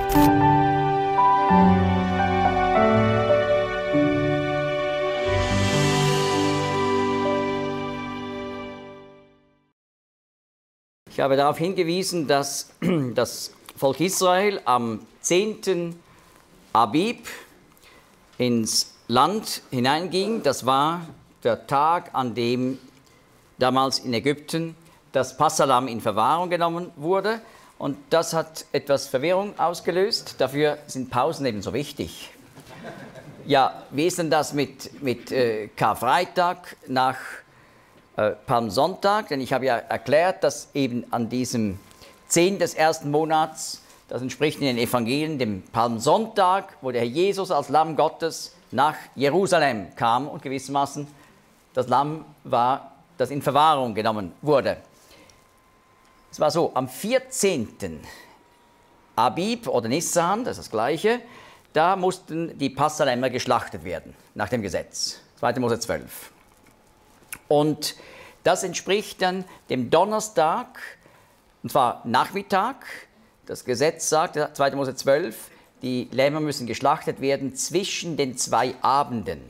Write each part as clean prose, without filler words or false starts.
Ich habe darauf hingewiesen, dass das Volk Israel am 10. Abib ins Land hineinging. Das war der Tag, an dem damals in Ägypten das Passahlamm in Verwahrung genommen wurde. Und das hat etwas Verwirrung ausgelöst. Dafür sind Pausen eben so wichtig. Ja, wie ist denn das mit Karfreitag nach Palmsonntag? Denn ich habe ja erklärt, dass eben an diesem 10. des ersten Monats, das entspricht in den Evangelien dem Palmsonntag, wo der Herr Jesus als Lamm Gottes nach Jerusalem kam und gewissermaßen das Lamm war, das in Verwahrung genommen wurde. Es war so, am 14. Abib oder Nissan, das ist das Gleiche, da mussten die Passalämmer geschlachtet werden, nach dem Gesetz, 2. Mose 12. Und das entspricht dann dem Donnerstag, und zwar Nachmittag. Das Gesetz sagt, 2. Mose 12, die Lämmer müssen geschlachtet werden zwischen den 2 Abenden.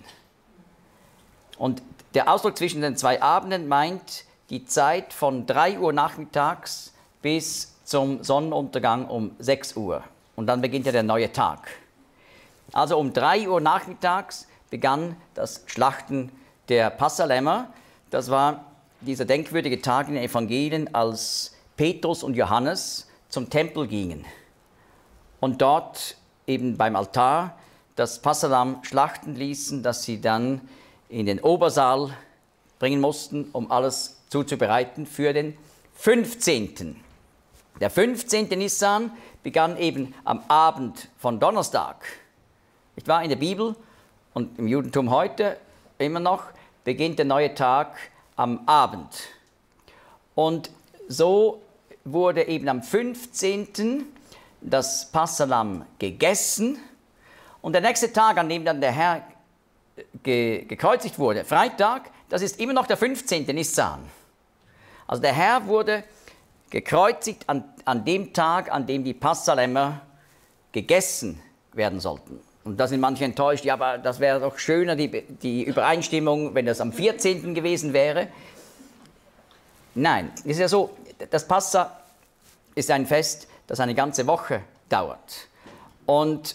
Und der Ausdruck zwischen den 2 Abenden meint die Zeit von 3 Uhr nachmittags bis zum Sonnenuntergang um 6 Uhr. Und dann beginnt ja der neue Tag. Also um 3 Uhr nachmittags begann das Schlachten der Passalämmer. Das war dieser denkwürdige Tag in den Evangelien, als Petrus und Johannes zum Tempel gingen und dort eben beim Altar das Passahlamm schlachten ließen, das sie dann in den Obersaal bringen mussten, um alles zuzubereiten für den 15. Der 15. Nissan begann eben am Abend von Donnerstag. Ich war in der Bibel und im Judentum heute immer noch, beginnt der neue Tag am Abend. Und so wurde eben am 15. das Passahlamm gegessen. Und der nächste Tag, an dem dann der Herr gekreuzigt wurde, Freitag, das ist immer noch der 15. Nissan. Also der Herr wurde gekreuzigt an dem Tag, an dem die Passalämmer gegessen werden sollten. Und da sind manche enttäuscht, ja, aber das wäre doch schöner, die Übereinstimmung, wenn das am 14. gewesen wäre. Nein, es ist ja so, das Passa ist ein Fest, das eine ganze Woche dauert. Und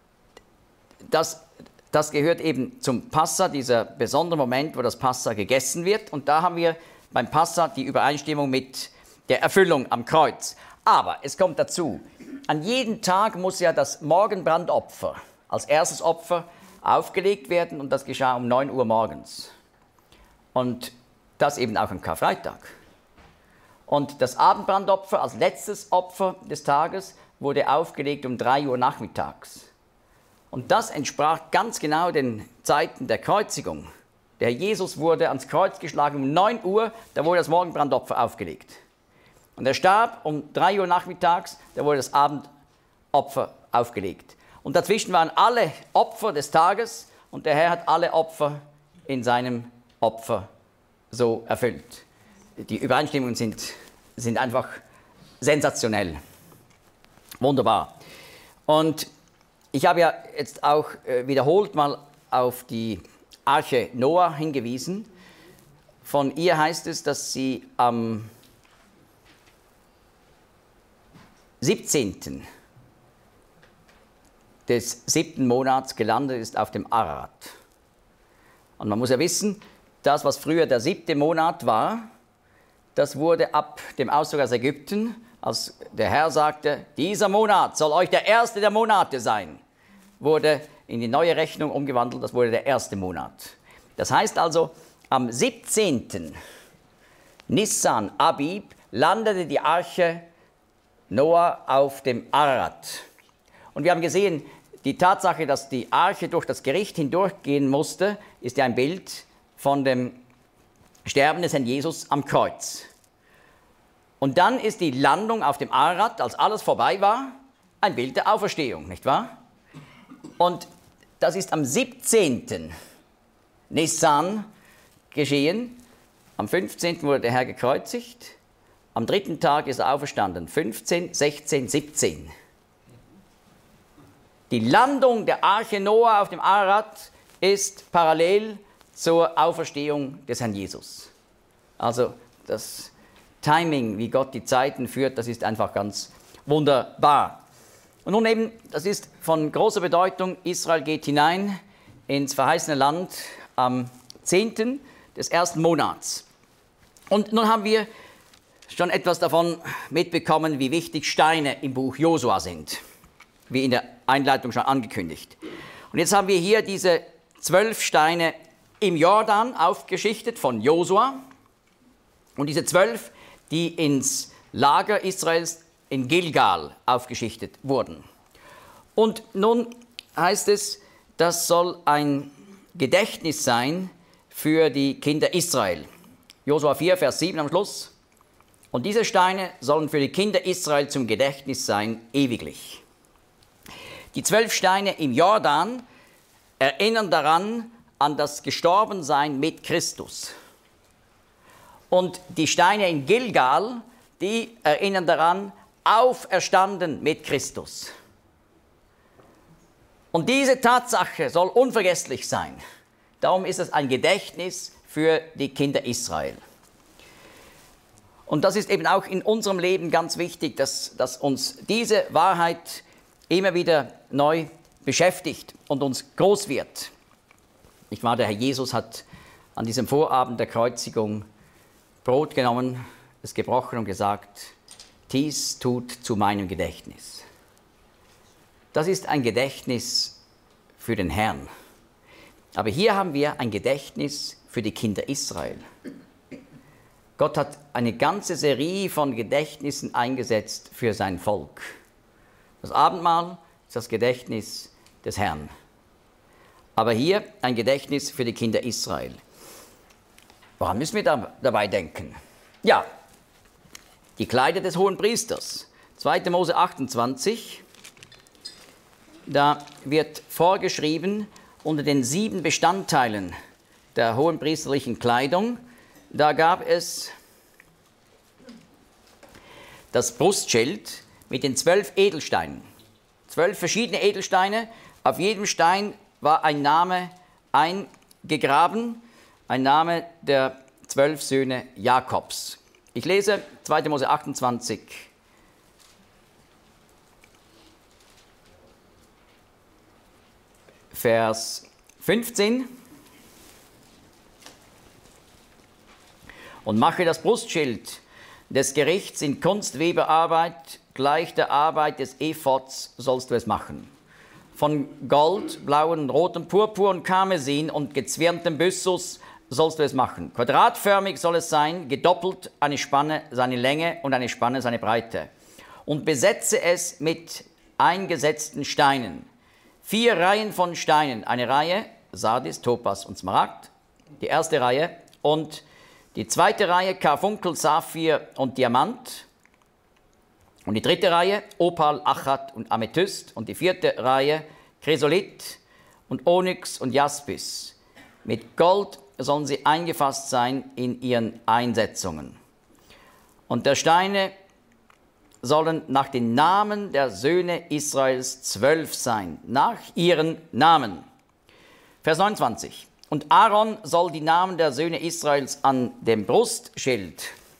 das gehört eben zum Passa, dieser besondere Moment, wo das Passa gegessen wird. Und da haben wir beim Passa die Übereinstimmung mit der Erfüllung am Kreuz. Aber es kommt dazu, an jedem Tag muss ja das Morgenbrandopfer als erstes Opfer aufgelegt werden und das geschah um 9 Uhr morgens. Und das eben auch am Karfreitag. Und das Abendbrandopfer als letztes Opfer des Tages wurde aufgelegt um 3 Uhr nachmittags. Und das entsprach ganz genau den Zeiten der Kreuzigung. Der Herr Jesus wurde ans Kreuz geschlagen um 9 Uhr, da wurde das Morgenbrandopfer aufgelegt. Und er starb um 3 Uhr nachmittags, da wurde das Abendopfer aufgelegt. Und dazwischen waren alle Opfer des Tages und der Herr hat alle Opfer in seinem Opfer so erfüllt. Die Übereinstimmungen sind einfach sensationell. Wunderbar. Und ich habe ja jetzt auch wiederholt mal auf die Arche Noah hingewiesen. Von ihr heißt es, dass sie am 17. des 7. Monats gelandet ist auf dem Ararat. Und man muss ja wissen, das, was früher der 7. Monat war, das wurde ab dem Auszug aus Ägypten, als der Herr sagte, dieser Monat soll euch der erste der Monate sein, wurde in die neue Rechnung umgewandelt, das wurde der 1. Monat. Das heißt also, am 17. Nissan Abib landete die Arche Noah auf dem Ararat. Und wir haben gesehen, die Tatsache, dass die Arche durch das Gericht hindurchgehen musste, ist ja ein Bild von dem Sterben des Herrn Jesus am Kreuz. Und dann ist die Landung auf dem Ararat, als alles vorbei war, ein Bild der Auferstehung, nicht wahr? Und das ist am 17. Nissan geschehen. Am 15. wurde der Herr gekreuzigt. Am 3. Tag ist er auferstanden. 15, 16, 17. Die Landung der Arche Noah auf dem Ararat ist parallel zur Auferstehung des Herrn Jesus. Also das Timing, wie Gott die Zeiten führt, das ist einfach ganz wunderbar. Und nun eben, das ist von großer Bedeutung, Israel geht hinein ins verheißene Land am 10. des ersten Monats. Und nun haben wir schon etwas davon mitbekommen, wie wichtig Steine im Buch Josua sind, wie in der Einleitung schon angekündigt. Und jetzt haben wir hier diese 12 Steine im Jordan aufgeschichtet von Josua und diese 12, die ins Lager Israels in Gilgal aufgeschichtet wurden. Und nun heißt es, das soll ein Gedächtnis sein für die Kinder Israel. Josua 4, Vers 7 am Schluss. Und diese Steine sollen für die Kinder Israel zum Gedächtnis sein, ewiglich. Die 12 Steine im Jordan erinnern daran, an das Gestorbensein mit Christus. Und die Steine in Gilgal, die erinnern daran, auferstanden mit Christus. Und diese Tatsache soll unvergesslich sein. Darum ist es ein Gedächtnis für die Kinder Israel. Und das ist eben auch in unserem Leben ganz wichtig, dass uns diese Wahrheit immer wieder neu beschäftigt und uns groß wird. Nicht wahr? Der Herr Jesus hat an diesem Vorabend der Kreuzigung Brot genommen, es gebrochen und gesagt, dies tut zu meinem Gedächtnis. Das ist ein Gedächtnis für den Herrn. Aber hier haben wir ein Gedächtnis für die Kinder Israel. Gott hat eine ganze Serie von Gedächtnissen eingesetzt für sein Volk. Das Abendmahl ist das Gedächtnis des Herrn. Aber hier ein Gedächtnis für die Kinder Israel. Woran müssen wir dabei denken? Ja, die Kleider des Hohenpriesters. 2. Mose 28, da wird vorgeschrieben, unter den 7 Bestandteilen der hohenpriesterlichen Kleidung, da gab es das Brustschild mit den 12 Edelsteinen. 12 verschiedene Edelsteine, auf jedem Stein war ein Name eingegraben, ein Name der 12 Söhne Jakobs. Ich lese 2. Mose 28, Vers 15. Und mache das Brustschild des Gerichts in Kunstweberarbeit, gleich der Arbeit des Ephods sollst du es machen. Von Gold, blauen, rotem Purpur und Karmesin und gezwirntem Byssus sollst du es machen. Quadratförmig soll es sein, gedoppelt eine Spanne seine Länge und eine Spanne seine Breite. Und besetze es mit eingesetzten Steinen. 4 Reihen von Steinen. Eine Reihe, Sardis, Topas und Smaragd. Die erste Reihe. Und die zweite Reihe, Karfunkel, Saphir und Diamant. Und die dritte Reihe, Opal, Achat und Amethyst. Und die vierte Reihe, Chrysolit und Onyx und Jaspis. Mit Gold sollen sie eingefasst sein in ihren Einsetzungen. Und der Steine sollen nach den Namen der Söhne Israels 12 sein, nach ihren Namen. Vers 29. Und Aaron soll die Namen der Söhne Israels an dem Brustschild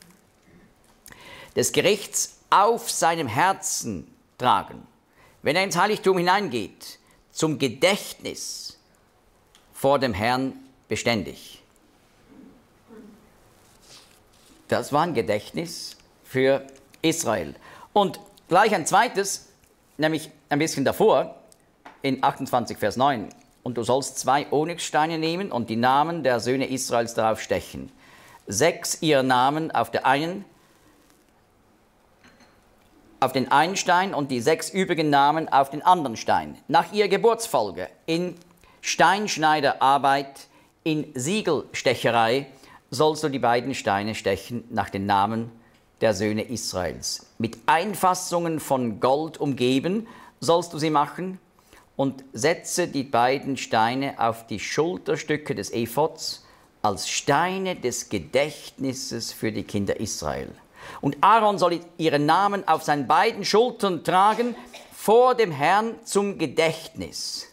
des Gerichts auf seinem Herzen tragen, wenn er ins Heiligtum hineingeht, zum Gedächtnis vor dem Herrn beständig. Das war ein Gedächtnis für Israel. Und gleich ein zweites, nämlich ein bisschen davor, in 28 Vers 9. Und du sollst 2 Onyxsteine nehmen und die Namen der Söhne Israels darauf stechen. 6 ihrer Namen auf den einen Stein und die 6 übrigen Namen auf den anderen Stein. Nach ihrer Geburtsfolge, in Steinschneiderarbeit, in Siegelstecherei, sollst du die beiden Steine stechen nach den Namen der Söhne Israels. Mit Einfassungen von Gold umgeben sollst du sie machen und setze die beiden Steine auf die Schulterstücke des Ephods als Steine des Gedächtnisses für die Kinder Israel. Und Aaron soll ihren Namen auf seinen beiden Schultern tragen, vor dem Herrn zum Gedächtnis.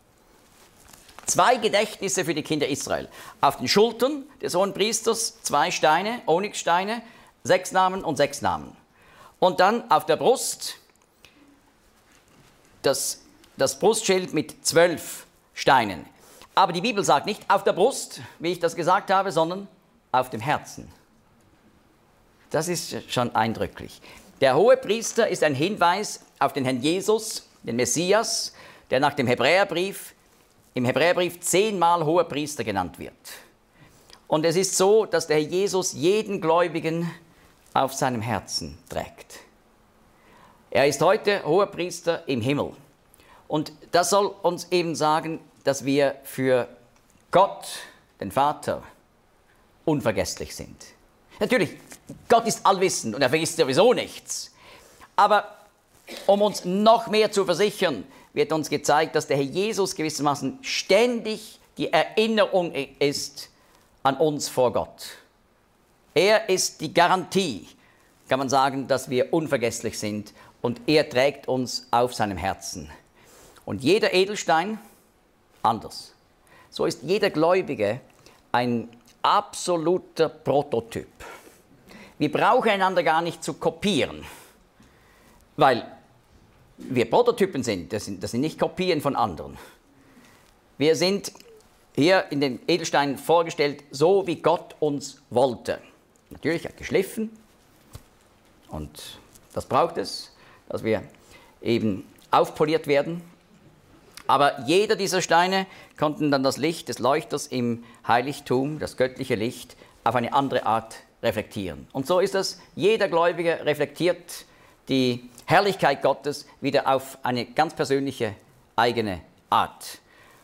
2 Gedächtnisse für die Kinder Israel. Auf den Schultern des Hohenpriesters 2 Steine, Onyxsteine, 6 Namen und 6 Namen. Und dann auf der Brust das Brustschild mit 12 Steinen. Aber die Bibel sagt nicht auf der Brust, wie ich das gesagt habe, sondern auf dem Herzen. Das ist schon eindrücklich. Der Hohepriester ist ein Hinweis auf den Herrn Jesus, den Messias, der nach dem im Hebräerbrief 10-mal Hohepriester genannt wird. Und es ist so, dass der Herr Jesus jeden Gläubigen auf seinem Herzen trägt. Er ist heute Hohepriester im Himmel. Und das soll uns eben sagen, dass wir für Gott, den Vater, unvergesslich sind. Natürlich, Gott ist allwissend und er vergisst sowieso nichts. Aber um uns noch mehr zu versichern, wird uns gezeigt, dass der Herr Jesus gewissermaßen ständig die Erinnerung ist an uns vor Gott. Er ist die Garantie, kann man sagen, dass wir unvergesslich sind und er trägt uns auf seinem Herzen. Und jeder Edelstein anders. So ist jeder Gläubige ein absoluter Prototyp. Wir brauchen einander gar nicht zu kopieren, weil wir Prototypen sind. Das sind nicht Kopien von anderen. Wir sind hier in den Edelsteinen vorgestellt, so wie Gott uns wollte. Natürlich geschliffen und das braucht es, dass wir eben aufpoliert werden. Aber jeder dieser Steine konnten dann das Licht des Leuchters im Heiligtum, das göttliche Licht, auf eine andere Art reflektieren. Und so ist es, jeder Gläubige reflektiert die Herrlichkeit Gottes wieder auf eine ganz persönliche, eigene Art.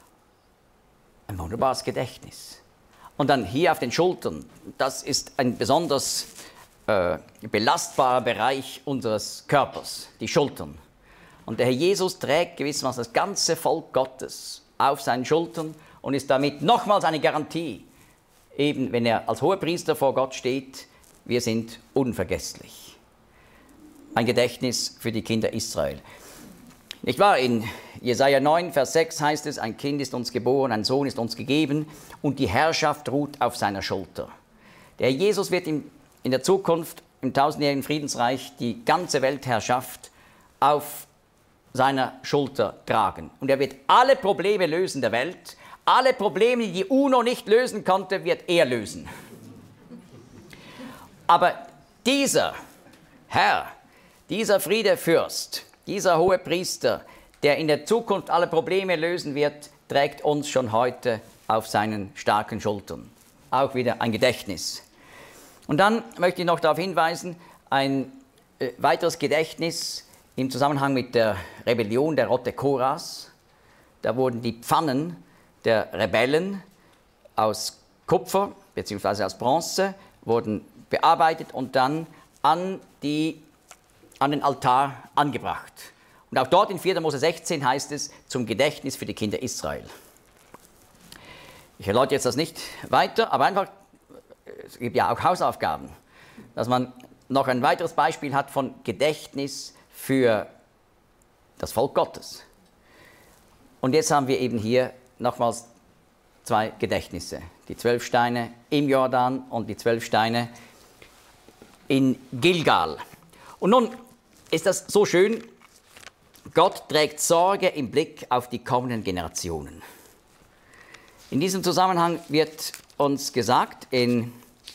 Ein wunderbares Gedächtnis. Und dann hier auf den Schultern, das ist ein besonders belastbarer Bereich unseres Körpers, die Schultern. Und der Herr Jesus trägt gewissermaßen das ganze Volk Gottes auf seinen Schultern und ist damit nochmals eine Garantie, eben wenn er als Hohepriester vor Gott steht, wir sind unvergesslich. Ein Gedächtnis für die Kinder Israel. Nicht wahr? In Jesaja 9, Vers 6 heißt es, ein Kind ist uns geboren, ein Sohn ist uns gegeben und die Herrschaft ruht auf seiner Schulter. Der Herr Jesus wird in der Zukunft im tausendjährigen Friedensreich die ganze Weltherrschaft auf seiner Schulter tragen. Und er wird alle Probleme lösen der Welt. Alle Probleme, die die UNO nicht lösen konnte, wird er lösen. Aber dieser Herr, dieser Friedefürst, dieser Hohepriester, der in der Zukunft alle Probleme lösen wird, trägt uns schon heute auf seinen starken Schultern. Auch wieder ein Gedächtnis. Und dann möchte ich noch darauf hinweisen, ein weiteres Gedächtnis im Zusammenhang mit der Rebellion der Rotte Koras. Da wurden die Pfannen der Rebellen aus Kupfer bzw. aus Bronze wurden bearbeitet und dann an den Altar angebracht. Und auch dort in 4. Mose 16 heißt es, zum Gedächtnis für die Kinder Israel. Ich erläutere jetzt das nicht weiter, aber einfach, es gibt ja auch Hausaufgaben, dass man noch ein weiteres Beispiel hat von Gedächtnis für das Volk Gottes. Und jetzt haben wir eben hier nochmals 2 Gedächtnisse. Die 12 Steine im Jordan und die 12 Steine in Gilgal. Und nun ist das so schön, Gott trägt Sorge im Blick auf die kommenden Generationen. In diesem Zusammenhang wird uns gesagt in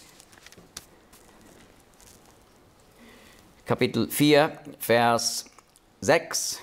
Kapitel 4, Vers 6.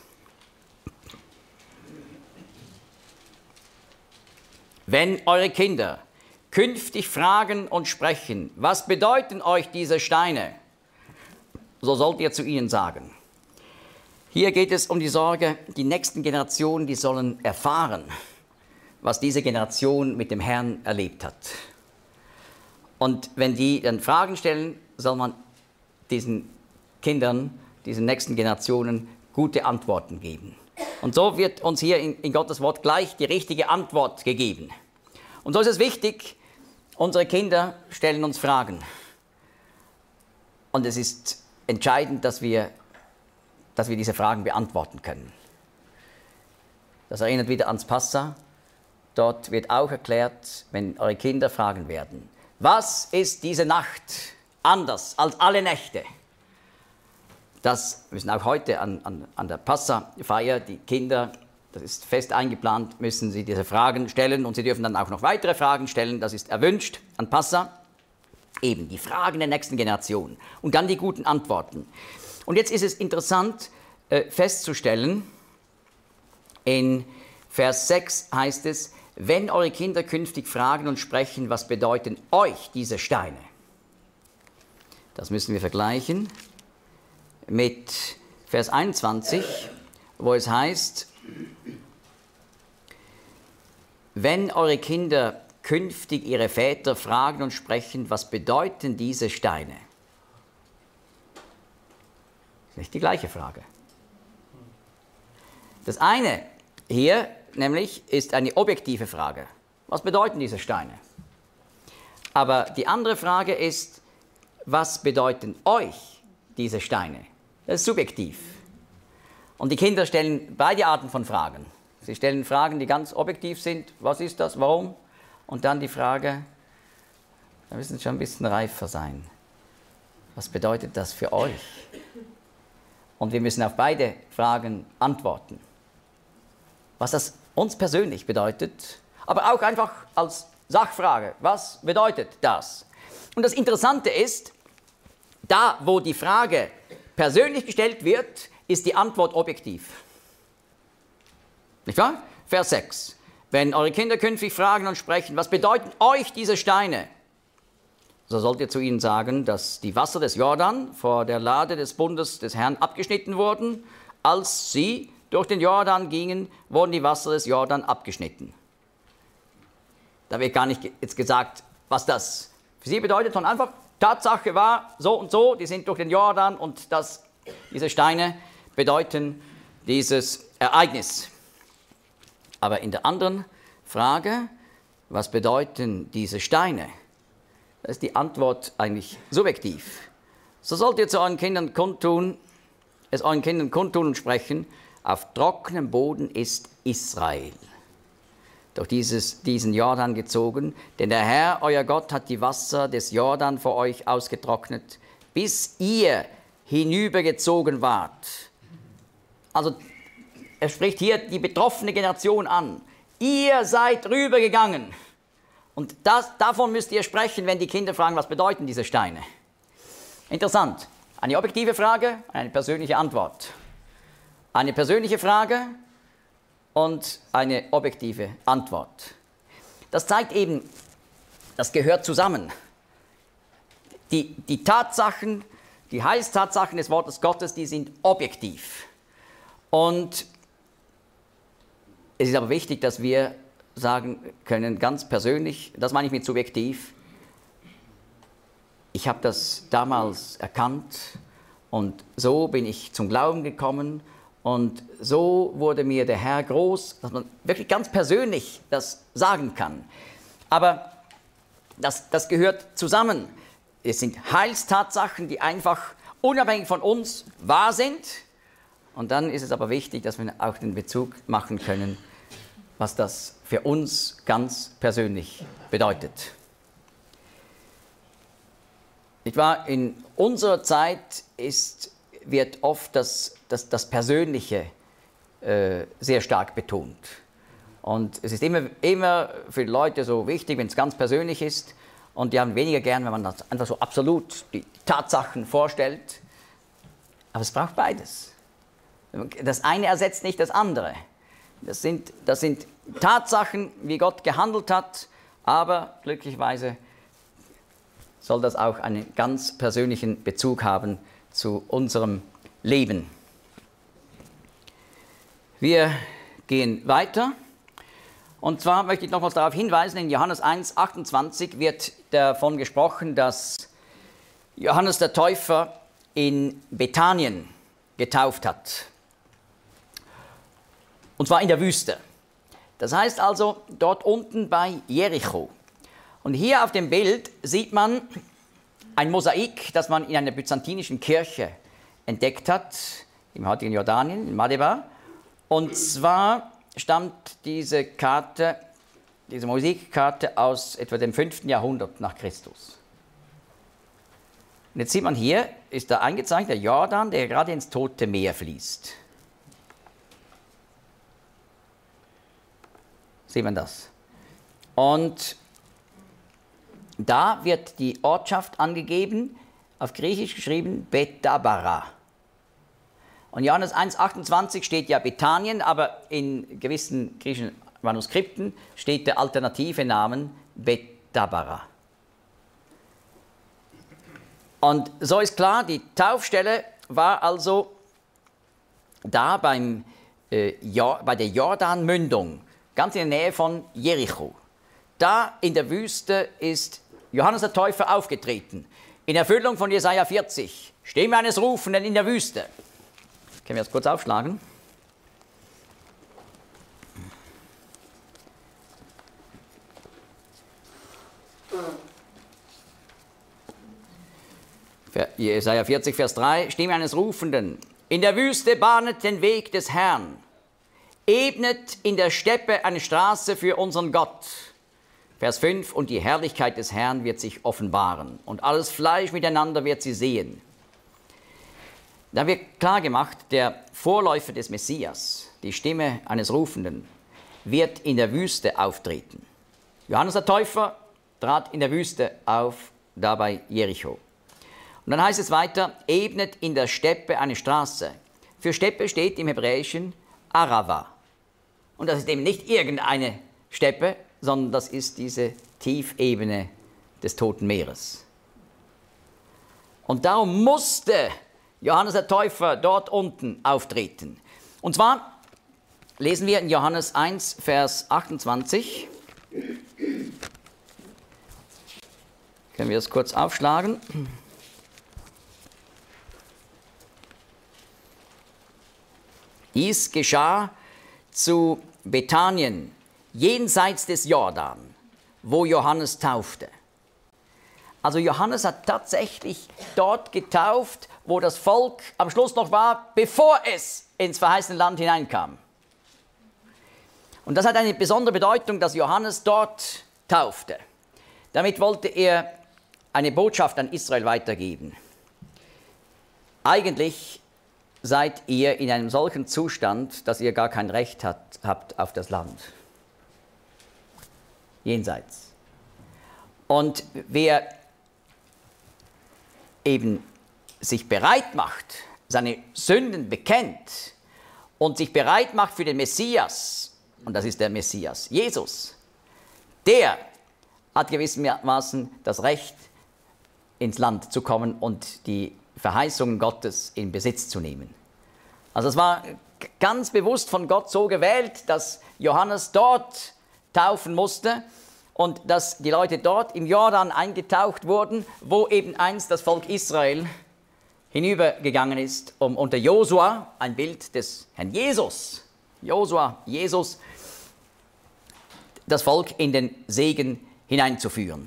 Wenn eure Kinder künftig fragen und sprechen, was bedeuten euch diese Steine, so sollt ihr zu ihnen sagen. Hier geht es um die Sorge, die nächsten Generationen, die sollen erfahren, was diese Generation mit dem Herrn erlebt hat. Und wenn die dann Fragen stellen, soll man diesen Kindern, diesen nächsten Generationen gute Antworten geben. Und so wird uns hier in Gottes Wort gleich die richtige Antwort gegeben. Und so ist es wichtig, unsere Kinder stellen uns Fragen. Und es ist entscheidend, dass wir dass wir diese Fragen beantworten können. Das erinnert wieder ans Passa. Dort wird auch erklärt, wenn eure Kinder fragen werden, was ist diese Nacht anders als alle Nächte? Das müssen auch heute an der Passa-Feier die Kinder, das ist fest eingeplant, müssen sie diese Fragen stellen und sie dürfen dann auch noch weitere Fragen stellen, das ist erwünscht an Passa. Eben die Fragen der nächsten Generation und dann die guten Antworten. Und jetzt ist es interessant festzustellen, in Vers 6 heißt es, wenn eure Kinder künftig fragen und sprechen, was bedeuten euch diese Steine? Das müssen wir vergleichen mit Vers 21, wo es heißt, wenn eure Kinder künftig ihre Väter fragen und sprechen, was bedeuten diese Steine? Das ist nicht die gleiche Frage. Das eine hier nämlich ist eine objektive Frage. Was bedeuten diese Steine? Aber die andere Frage ist, was bedeuten euch diese Steine? Das ist subjektiv. Und die Kinder stellen beide Arten von Fragen. Sie stellen Fragen, die ganz objektiv sind. Was ist das? Warum? Und dann die Frage, da müssen Sie schon ein bisschen reifer sein. Was bedeutet das für euch? Und wir müssen auf beide Fragen antworten. Was das uns persönlich bedeutet, aber auch einfach als Sachfrage. Was bedeutet das? Und das Interessante ist, da wo die Frage persönlich gestellt wird, ist die Antwort objektiv. Nicht wahr? Vers 6. Wenn eure Kinder künftig fragen und sprechen, was bedeuten euch diese Steine? So sollt ihr zu ihnen sagen, dass die Wasser des Jordan vor der Lade des Bundes des Herrn abgeschnitten wurden. Als sie durch den Jordan gingen, wurden die Wasser des Jordan abgeschnitten. Da wird gar nicht jetzt gesagt, was das für sie bedeutet, sondern einfach, Tatsache war so und so, die sind durch den Jordan und diese Steine bedeuten dieses Ereignis. Aber in der anderen Frage, was bedeuten diese Steine? Da ist die Antwort eigentlich subjektiv. So sollt ihr zu euren Kindern kundtun, und sprechen, auf trockenem Boden ist Israel durch diesen Jordan gezogen, denn der Herr, euer Gott, hat die Wasser des Jordan vor euch ausgetrocknet, bis ihr hinübergezogen wart. Also er spricht hier die betroffene Generation an. Ihr seid rübergegangen. Und davon müsst ihr sprechen, wenn die Kinder fragen, was bedeuten diese Steine. Interessant. Eine objektive Frage, eine persönliche Antwort. Eine persönliche Frage und eine objektive Antwort. Das zeigt eben, das gehört zusammen. Die Tatsachen, die Heilstatsachen des Wortes Gottes, die sind objektiv. Und es ist aber wichtig, dass wir sagen können, ganz persönlich, das meine ich mit subjektiv, ich habe das damals erkannt und so bin ich zum Glauben gekommen und so wurde mir der Herr groß, dass man wirklich ganz persönlich das sagen kann. Aber das gehört zusammen. Es sind Heilstatsachen, die einfach unabhängig von uns wahr sind. Und dann ist es aber wichtig, dass wir auch den Bezug machen können, was das für uns ganz persönlich bedeutet. Nicht wahr? In unserer Zeit wird oft das Persönliche sehr stark betont. Und es ist immer für die Leute so wichtig, wenn es ganz persönlich ist. Und die haben weniger gern, wenn man das einfach so absolut die Tatsachen vorstellt. Aber es braucht beides. Das eine ersetzt nicht das andere. Das sind Tatsachen, wie Gott gehandelt hat, aber glücklicherweise soll das auch einen ganz persönlichen Bezug haben zu unserem Leben. Wir gehen weiter. Und zwar möchte ich nochmals darauf hinweisen, in Johannes 1, 28 wird davon gesprochen, dass Johannes der Täufer in Bethanien getauft hat. Und zwar in der Wüste. Das heißt also dort unten bei Jericho. Und hier auf dem Bild sieht man ein Mosaik, das man in einer byzantinischen Kirche entdeckt hat, im heutigen Jordanien, in Madeba. Und zwar stammt diese Karte, diese Musikkarte aus etwa dem 5. Jahrhundert nach Christus. Und jetzt sieht man hier, ist da eingezeichnet der Jordan, der gerade ins Tote Meer fließt. Sieht man das? Und da wird die Ortschaft angegeben, auf Griechisch geschrieben Bethabara. Und Johannes 1,28 steht ja Bethanien, aber in gewissen griechischen Manuskripten steht der alternative Name Bethabara. Und so ist klar, die Taufstelle war also da bei der Jordanmündung, ganz in der Nähe von Jericho. Da in der Wüste ist Johannes der Täufer aufgetreten, in Erfüllung von Jesaja 40, Stimme eines Rufenden in der Wüste. Können wir das kurz aufschlagen? Jesaja 40, Vers 3, Stimme eines Rufenden. In der Wüste bahnet den Weg des Herrn, ebnet in der Steppe eine Straße für unseren Gott. Vers 5, und die Herrlichkeit des Herrn wird sich offenbaren, und alles Fleisch miteinander wird sie sehen. Da wird klar gemacht, der Vorläufer des Messias, die Stimme eines Rufenden, wird in der Wüste auftreten. Johannes der Täufer trat in der Wüste auf, da bei Jericho. Und dann heißt es weiter, ebnet in der Steppe eine Straße. Für Steppe steht im Hebräischen Arava. Und das ist eben nicht irgendeine Steppe, sondern das ist diese Tiefebene des Toten Meeres. Und darum musste Johannes der Täufer dort unten auftreten. Und zwar lesen wir in Johannes 1, Vers 28. Können wir das kurz aufschlagen? Dies geschah zu Bethanien, jenseits des Jordan, wo Johannes taufte. Also Johannes hat tatsächlich dort getauft, wo das Volk am Schluss noch war, bevor es ins verheißene Land hineinkam. Und das hat eine besondere Bedeutung, dass Johannes dort taufte. Damit wollte er eine Botschaft an Israel weitergeben. Eigentlich seid ihr in einem solchen Zustand, dass ihr gar kein Recht habt auf das Land. Jenseits. Und wer eben sich bereit macht, seine Sünden bekennt und sich bereit macht für den Messias, und das ist der Messias, Jesus, der hat gewissermaßen das Recht, ins Land zu kommen und die Verheißungen Gottes in Besitz zu nehmen. Also es war ganz bewusst von Gott so gewählt, dass Johannes dort taufen musste und dass die Leute dort im Jordan eingetaucht wurden, wo eben einst das Volk Israel hinübergegangen ist, um unter Josua, ein Bild des Herrn Jesus, Jesus, das Volk in den Segen hineinzuführen.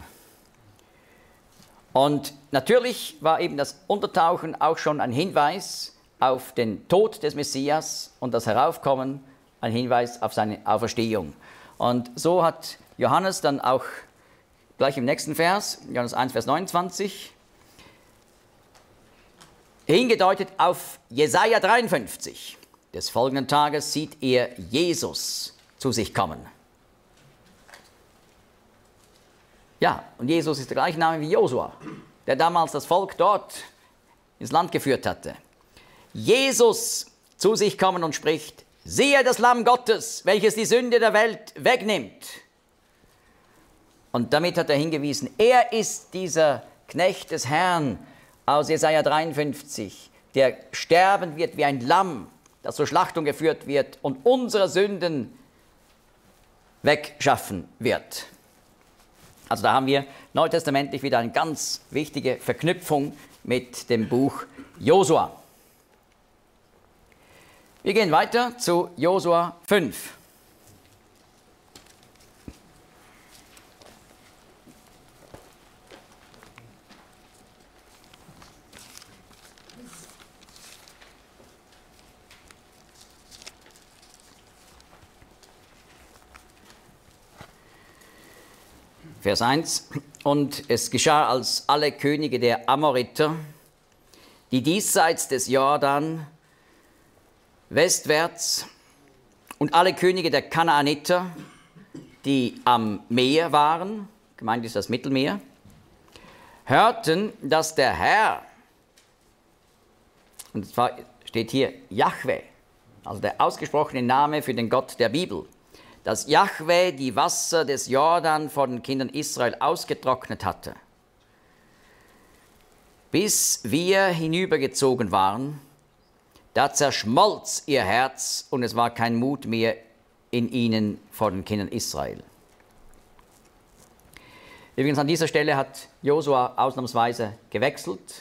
Und natürlich war eben das Untertauchen auch schon ein Hinweis auf den Tod des Messias und das Heraufkommen ein Hinweis auf seine Auferstehung. Und so hat Johannes dann auch gleich im nächsten Vers, Johannes 1, Vers 29, hingedeutet auf Jesaja 53. Des folgenden Tages sieht er Jesus zu sich kommen. Ja, und Jesus ist der gleiche Name wie Josua, der damals das Volk dort ins Land geführt hatte. Jesus zu sich kommen und spricht, siehe das Lamm Gottes, welches die Sünde der Welt wegnimmt. Und damit hat er hingewiesen, er ist dieser Knecht des Herrn aus Jesaja 53, der sterben wird wie ein Lamm, das zur Schlachtung geführt wird und unsere Sünden wegschaffen wird. Also da haben wir neutestamentlich wieder eine ganz wichtige Verknüpfung mit dem Buch Josua. Wir gehen weiter zu Josua 5. Vers 1. Und es geschah, als alle Könige der Amoriter, die diesseits des Jordan westwärts, und alle Könige der Kanaaniter, die am Meer waren, gemeint ist das Mittelmeer, hörten, dass der Herr, und zwar steht hier Jahwe, also der ausgesprochene Name für den Gott der Bibel, dass Jahwe die Wasser des Jordan vor den Kindern Israel ausgetrocknet hatte, bis wir hinübergezogen waren, da zerschmolz ihr Herz und es war kein Mut mehr in ihnen vor den Kindern Israel. Übrigens an dieser Stelle hat Josua ausnahmsweise gewechselt.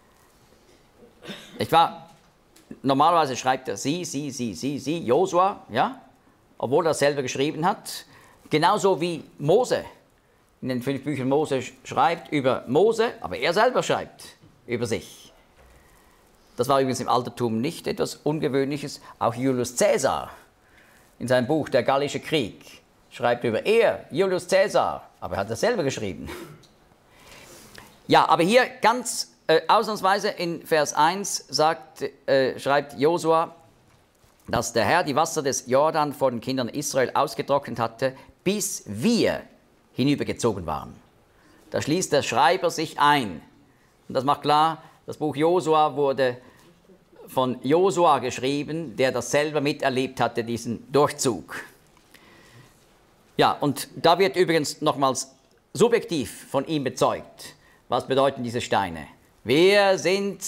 Normalerweise schreibt er sie, Josua, ja, obwohl er selber geschrieben hat. Genauso wie Mose in den 5 Büchern Mose schreibt über Mose, aber er selber schreibt über sich. Das war übrigens im Altertum nicht etwas Ungewöhnliches. Auch Julius Caesar in seinem Buch Der Gallische Krieg schreibt über Julius Caesar, aber er hat das selber geschrieben. Ja, aber hier ganz ausnahmsweise in Vers 1 schreibt Josua, dass der Herr die Wasser des Jordan vor den Kindern Israel ausgetrocknet hatte, bis wir hinübergezogen waren. Da schließt der Schreiber sich ein. Und das macht klar, das Buch Josua wurde von Josua geschrieben, der das selber miterlebt hatte, diesen Durchzug. Ja, und da wird übrigens nochmals subjektiv von ihm bezeugt. Was bedeuten diese Steine? Wir sind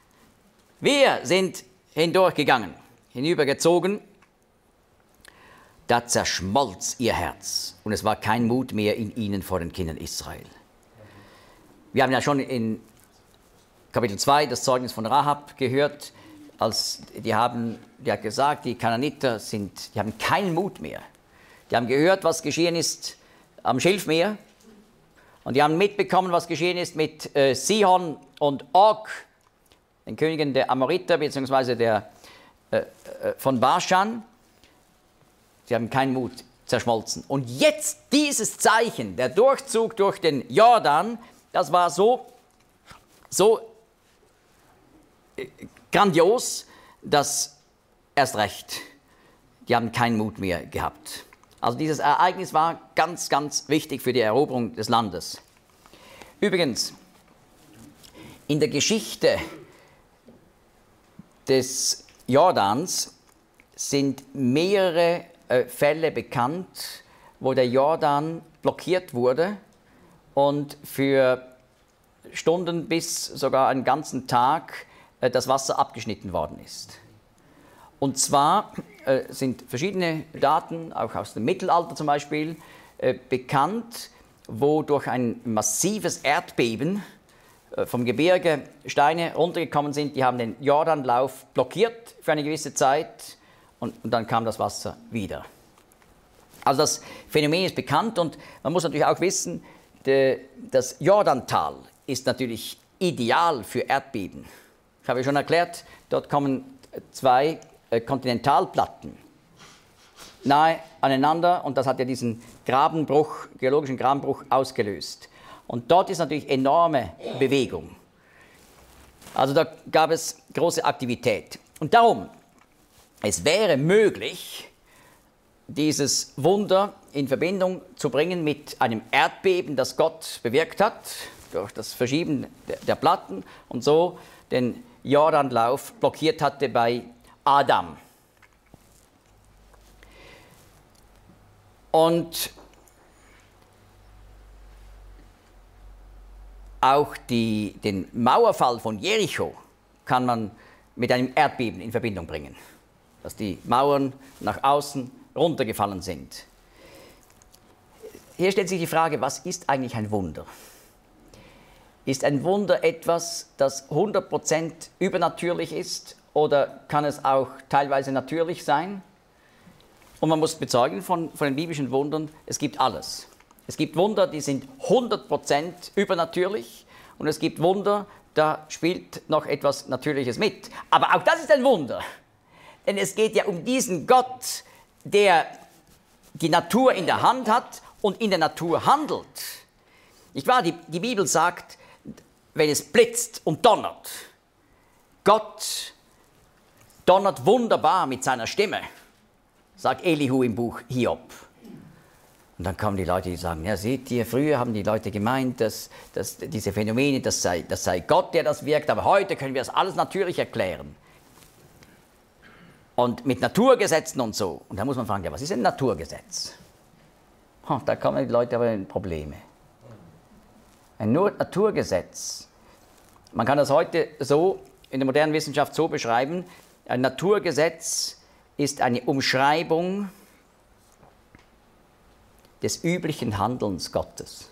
hindurchgegangen, hinübergezogen, da zerschmolz ihr Herz und es war kein Mut mehr in ihnen vor den Kindern Israel. Wir haben ja schon in Kapitel 2 das Zeugnis von Rahab gehört, als die hat gesagt, die Kanaaniter die haben keinen Mut mehr. Die haben gehört, was geschehen ist am Schilfmeer und die haben mitbekommen, was geschehen ist mit Sihon und Og, den Königen der Amoriter bzw. von Baschan. Sie haben keinen Mut, zerschmolzen. Und jetzt dieses Zeichen, der Durchzug durch den Jordan, das war so grandios, dass erst recht, die haben keinen Mut mehr gehabt. Also dieses Ereignis war ganz, ganz wichtig für die Eroberung des Landes. Übrigens, in der Geschichte des Jordans sind mehrere Fälle bekannt, wo der Jordan blockiert wurde und für Stunden bis sogar einen ganzen Tag das Wasser abgeschnitten worden ist. Und zwar sind verschiedene Daten, auch aus dem Mittelalter zum Beispiel, bekannt, wo durch ein massives Erdbeben vom Gebirge Steine runtergekommen sind, die haben den Jordanlauf blockiert für eine gewisse Zeit und dann kam das Wasser wieder. Also das Phänomen ist bekannt und man muss natürlich auch wissen, das Jordantal ist natürlich ideal für Erdbeben. Ich habe schon erklärt, dort kommen 2 Kontinentalplatten nahe aneinander und das hat ja diesen geologischen Grabenbruch ausgelöst. Und dort ist natürlich enorme Bewegung. Also da gab es große Aktivität. Und darum, es wäre möglich, dieses Wunder in Verbindung zu bringen mit einem Erdbeben, das Gott bewirkt hat, durch das Verschieben der Platten und so den Jordanlauf blockiert hatte bei Adam. Und auch den Mauerfall von Jericho kann man mit einem Erdbeben in Verbindung bringen, dass die Mauern nach außen runtergefallen sind. Hier stellt sich die Frage, was ist eigentlich ein Wunder? Ist ein Wunder etwas, das 100% übernatürlich ist oder kann es auch teilweise natürlich sein? Und man muss bezeugen von den biblischen Wundern, es gibt alles. Es gibt Wunder, die sind 100% übernatürlich und es gibt Wunder, da spielt noch etwas Natürliches mit. Aber auch das ist ein Wunder, denn es geht ja um diesen Gott, der die Natur in der Hand hat und in der Natur handelt. Nicht wahr? Die Bibel sagt, wenn es blitzt und donnert, Gott donnert wunderbar mit seiner Stimme, sagt Elihu im Buch Hiob. Und dann kommen die Leute, die sagen, ja seht ihr, früher haben die Leute gemeint, dass diese Phänomene, das sei Gott, der das wirkt, aber heute können wir das alles natürlich erklären. Und mit Naturgesetzen und so. Und da muss man fragen, ja, was ist ein Naturgesetz? Da kommen die Leute aber in Probleme. Ein Naturgesetz. Man kann das heute so in der modernen Wissenschaft so beschreiben, ein Naturgesetz ist eine Umschreibung des üblichen Handelns Gottes.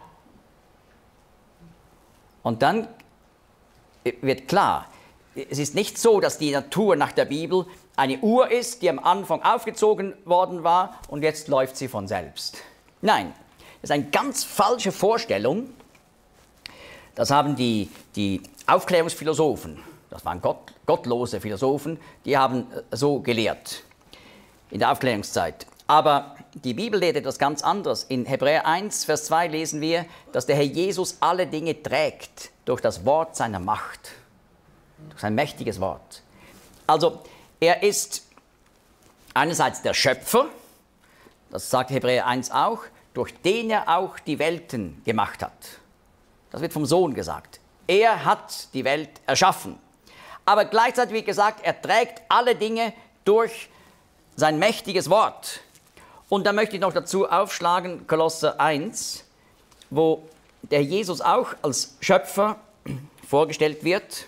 Und dann wird klar, es ist nicht so, dass die Natur nach der Bibel eine Uhr ist, die am Anfang aufgezogen worden war und jetzt läuft sie von selbst. Nein, das ist eine ganz falsche Vorstellung. Das haben die Aufklärungsphilosophen, das waren gottlose Philosophen, die haben so gelehrt in der Aufklärungszeit. Aber die Bibel lehrt etwas ganz anderes. In Hebräer 1, Vers 2 lesen wir, dass der Herr Jesus alle Dinge trägt durch das Wort seiner Macht, durch sein mächtiges Wort. Also er ist einerseits der Schöpfer, das sagt Hebräer 1 auch, durch den er auch die Welten gemacht hat. Das wird vom Sohn gesagt. Er hat die Welt erschaffen. Aber gleichzeitig wird gesagt, er trägt alle Dinge durch sein mächtiges Wort. Und da möchte ich noch dazu aufschlagen, Kolosser 1, wo der Jesus auch als Schöpfer vorgestellt wird. Es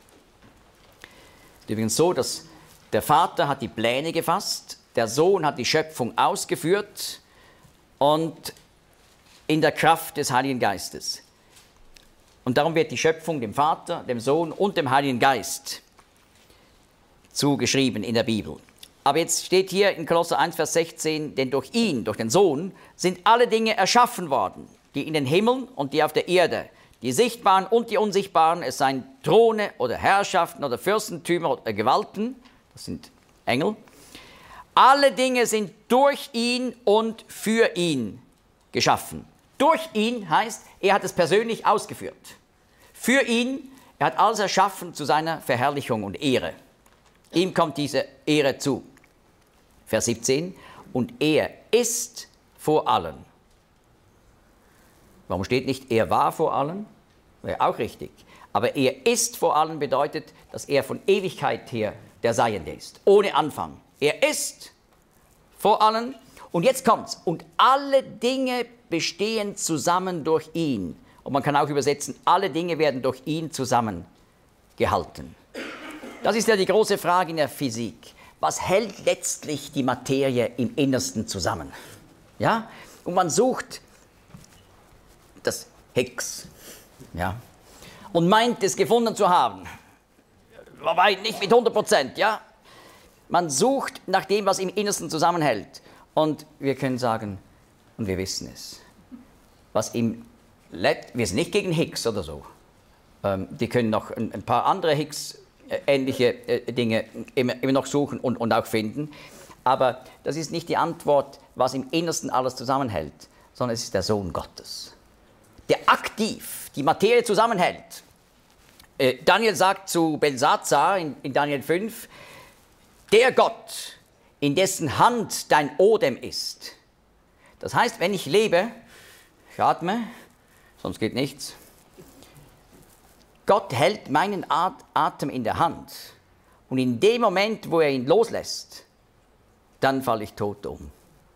ist übrigens so, dass der Vater hat die Pläne gefasst, der Sohn hat die Schöpfung ausgeführt und in der Kraft des Heiligen Geistes. Und darum wird die Schöpfung dem Vater, dem Sohn und dem Heiligen Geist zugeschrieben in der Bibel. Aber jetzt steht hier in Kolosser 1, Vers 16, denn durch ihn, durch den Sohn, sind alle Dinge erschaffen worden, die in den Himmeln und die auf der Erde, die sichtbaren und die unsichtbaren, es seien Throne oder Herrschaften oder Fürstentümer oder Gewalten, das sind Engel. Alle Dinge sind durch ihn und für ihn geschaffen. Durch ihn heißt, er hat es persönlich ausgeführt. Für ihn, er hat alles erschaffen zu seiner Verherrlichung und Ehre. Ihm kommt diese Ehre zu. Vers 17, und er ist vor allen. Warum steht nicht, er war vor allen? Wäre auch richtig. Aber er ist vor allen bedeutet, dass er von Ewigkeit her der Seiende ist, ohne Anfang. Er ist vor allen. Und jetzt kommt's. Und alle Dinge bestehen zusammen durch ihn. Und man kann auch übersetzen, alle Dinge werden durch ihn zusammengehalten. Das ist ja die große Frage in der Physik. Was hält letztlich die Materie im Innersten zusammen? Ja? Und man sucht das Higgs. Ja? Und meint es gefunden zu haben. Wobei nicht mit 100%. Ja? Man sucht nach dem, was im Innersten zusammenhält. Und wir können sagen, und wir wissen es. Wir sind nicht gegen Higgs oder so. Die können noch ein paar andere Higgs-ähnliche Dinge immer noch suchen und auch finden. Aber das ist nicht die Antwort, was im Innersten alles zusammenhält, sondern es ist der Sohn Gottes, der aktiv die Materie zusammenhält. Daniel sagt zu Belsatzar in Daniel 5, der Gott, in dessen Hand dein Odem ist. Das heißt, wenn ich lebe, ich atme, sonst geht nichts. Gott hält meinen Atem in der Hand. Und in dem Moment, wo er ihn loslässt, dann falle ich tot um.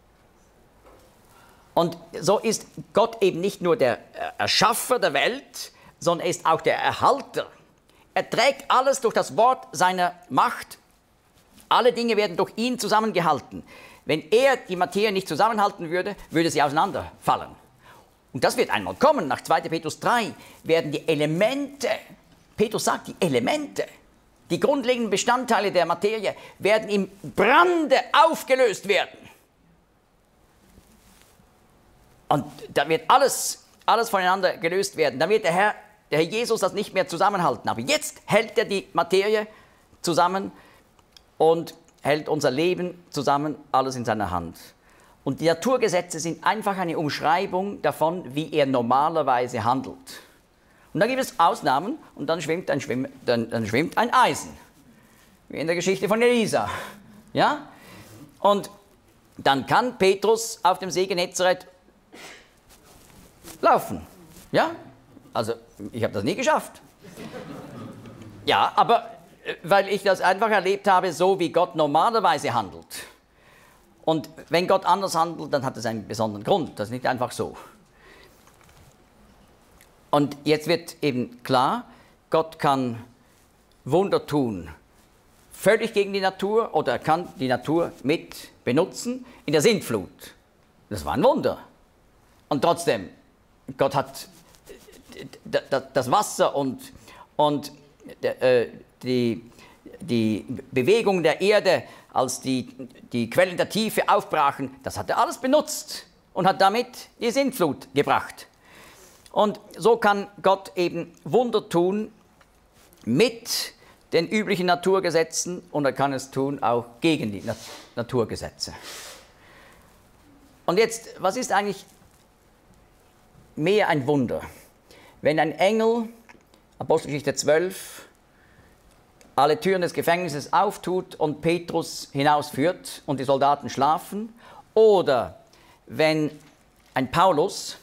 Und so ist Gott eben nicht nur der Erschaffer der Welt, sondern er ist auch der Erhalter. Er trägt alles durch das Wort seiner Macht. Alle Dinge werden durch ihn zusammengehalten. Wenn er die Materie nicht zusammenhalten würde, würde sie auseinanderfallen. Und das wird einmal kommen. Nach 2. Petrus 3 werden die Elemente, Petrus sagt, die Elemente, die grundlegenden Bestandteile der Materie, werden im Brande aufgelöst werden. Und da wird alles voneinander gelöst werden. Dann wird der Herr Jesus das nicht mehr zusammenhalten. Aber jetzt hält er die Materie zusammen und hält unser Leben zusammen, alles in seiner Hand. Und die Naturgesetze sind einfach eine Umschreibung davon, wie er normalerweise handelt. Und da gibt es Ausnahmen und dann schwimmt ein Eisen, wie in der Geschichte von Elisa. Ja? Und dann kann Petrus auf dem See Genezareth laufen. Ja? Also, ich habe das nie geschafft. Ja, aber weil ich das einfach erlebt habe, so wie Gott normalerweise handelt. Und wenn Gott anders handelt, dann hat es einen besonderen Grund. Das ist nicht einfach so. Und jetzt wird eben klar, Gott kann Wunder tun, völlig gegen die Natur, oder er kann die Natur mit benutzen in der Sintflut. Das war ein Wunder. Und trotzdem, Gott hat das Wasser und die Bewegung der Erde, als die Quellen der Tiefe aufbrachen, das hat er alles benutzt und hat damit die Sintflut gebracht. Und so kann Gott eben Wunder tun mit den üblichen Naturgesetzen und er kann es tun auch gegen die Naturgesetze. Und jetzt, was ist eigentlich mehr ein Wunder? Wenn ein Engel, Apostelgeschichte 12, alle Türen des Gefängnisses auftut und Petrus hinausführt und die Soldaten schlafen, oder wenn ein Paulus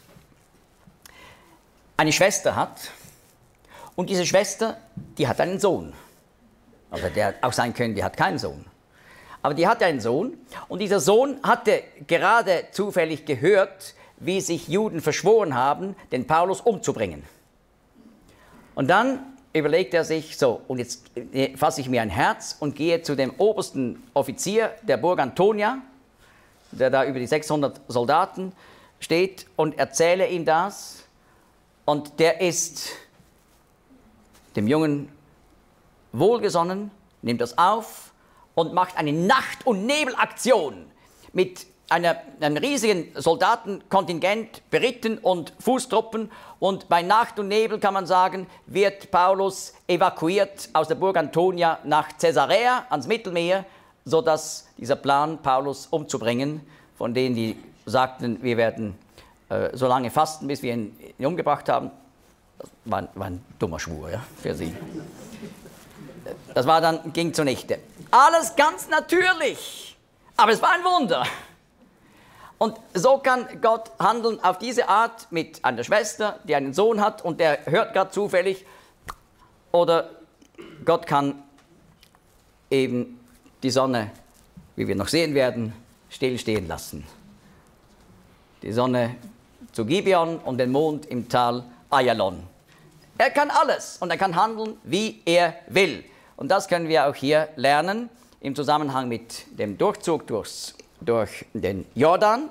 eine Schwester hat und diese Schwester, die hat einen Sohn. Also der auch sein können, die hat keinen Sohn. Aber die hatte einen Sohn und dieser Sohn hatte gerade zufällig gehört, wie sich Juden verschworen haben, den Paulus umzubringen. Und dann überlegt er sich, so, und jetzt fasse ich mir ein Herz und gehe zu dem obersten Offizier der Burg Antonia, der da über die 600 Soldaten steht, und erzähle ihm das. Und der ist dem Jungen wohlgesonnen, nimmt das auf und macht eine Nacht- und Nebelaktion mit einem riesigen Soldatenkontingent, beritten und Fußtruppen. Und bei Nacht und Nebel, kann man sagen, wird Paulus evakuiert aus der Burg Antonia nach Caesarea ans Mittelmeer, sodass dieser Plan, Paulus umzubringen, von denen die sagten, wir werden so lange fasten, bis wir ihn umgebracht haben, das war ein dummer Schwur, ja, für sie. Das ging zunichte. Alles ganz natürlich, aber es war ein Wunder. Und so kann Gott handeln auf diese Art mit einer Schwester, die einen Sohn hat und der hört gerade zufällig. Oder Gott kann eben die Sonne, wie wir noch sehen werden, stillstehen lassen. Die Sonne zu Gibeon und den Mond im Tal Ayalon. Er kann alles und er kann handeln, wie er will. Und das können wir auch hier lernen im Zusammenhang mit dem Durchzug durch den Jordan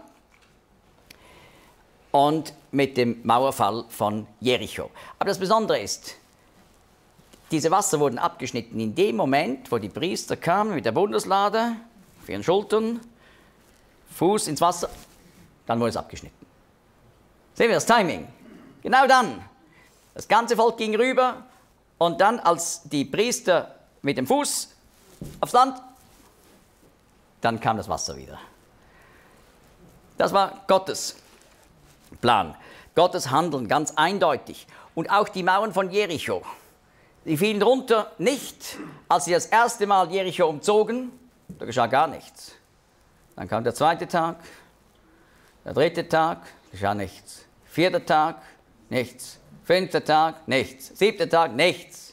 und mit dem Mauerfall von Jericho. Aber das Besondere ist, diese Wasser wurden abgeschnitten in dem Moment, wo die Priester kamen mit der Bundeslade auf ihren Schultern, Fuß ins Wasser, dann wurde es abgeschnitten. Sehen wir das Timing? Genau dann. Das ganze Volk ging rüber und dann, als die Priester mit dem Fuß aufs Land, dann kam das Wasser wieder. Das war Gottes Plan, Gottes Handeln, ganz eindeutig. Und auch die Mauern von Jericho, die fielen runter nicht, als sie das erste Mal Jericho umzogen, da geschah gar nichts. Dann kam der zweite Tag, der dritte Tag, geschah nichts. Vierter Tag, nichts. Fünfter Tag, nichts. Siebter Tag, nichts.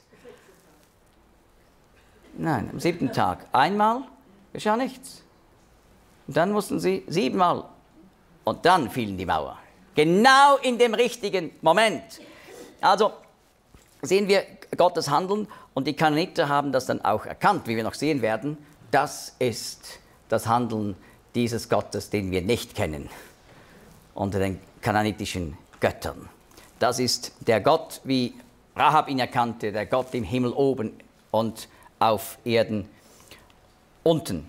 Nein, am 7. Tag einmal geschah nichts. Und dann mussten sie 7-mal. Und dann fielen die Mauer. Genau in dem richtigen Moment. Also sehen wir Gottes Handeln und die Kanaaniter haben das dann auch erkannt, wie wir noch sehen werden. Das ist das Handeln dieses Gottes, den wir nicht kennen, unter den kanaanitischen Göttern. Das ist der Gott, wie Rahab ihn erkannte, der Gott im Himmel oben und auf Erden unten.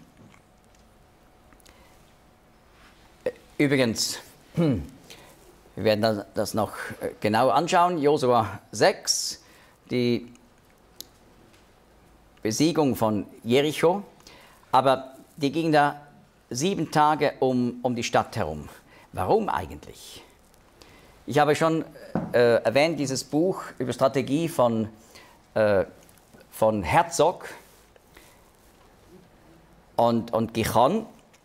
Übrigens, wir werden das noch genau anschauen, Josua 6, die Besiegung von Jericho, aber die ging da 7 Tage um die Stadt herum. Warum eigentlich? Ich habe schon erwähnt, dieses Buch über Strategie von Herzog und Gichon.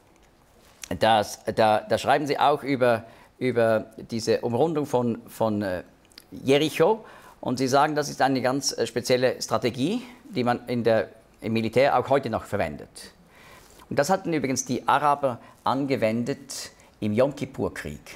Da schreiben sie auch über diese Umrundung von Jericho. Und sie sagen, das ist eine ganz spezielle Strategie, die man im Militär auch heute noch verwendet. Und das hatten übrigens die Araber angewendet im Jom-Kippur-Krieg.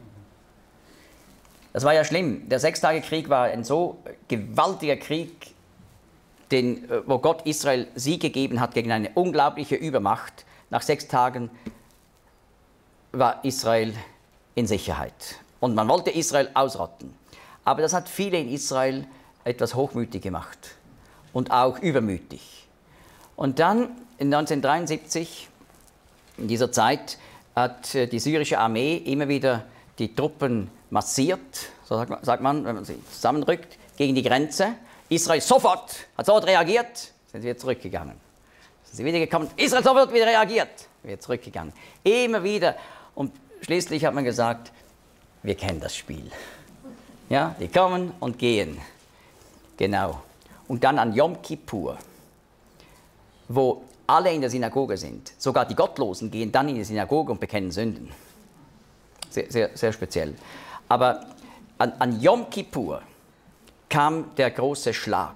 Das war ja schlimm. Der Sechstagekrieg war ein so gewaltiger Krieg, wo Gott Israel Sieg gegeben hat gegen eine unglaubliche Übermacht. Nach 6 Tagen war Israel in Sicherheit. Und man wollte Israel ausrotten. Aber das hat viele in Israel etwas hochmütig gemacht und auch übermütig. Und dann in 1973, in dieser Zeit, hat die syrische Armee immer wieder die Truppen massiert, so sagt man, wenn man sie zusammenrückt, gegen die Grenze. Israel hat sofort reagiert, sind sie wieder zurückgegangen. Sind sie wieder gekommen, Israel sofort wieder reagiert, wieder zurückgegangen. Immer wieder. Und schließlich hat man gesagt, wir kennen das Spiel. Ja, die kommen und gehen. Genau. Und dann an Yom Kippur, wo alle in der Synagoge sind, sogar die Gottlosen gehen dann in die Synagoge und bekennen Sünden. Sehr, sehr, sehr speziell. Aber an Yom Kippur kam der große Schlag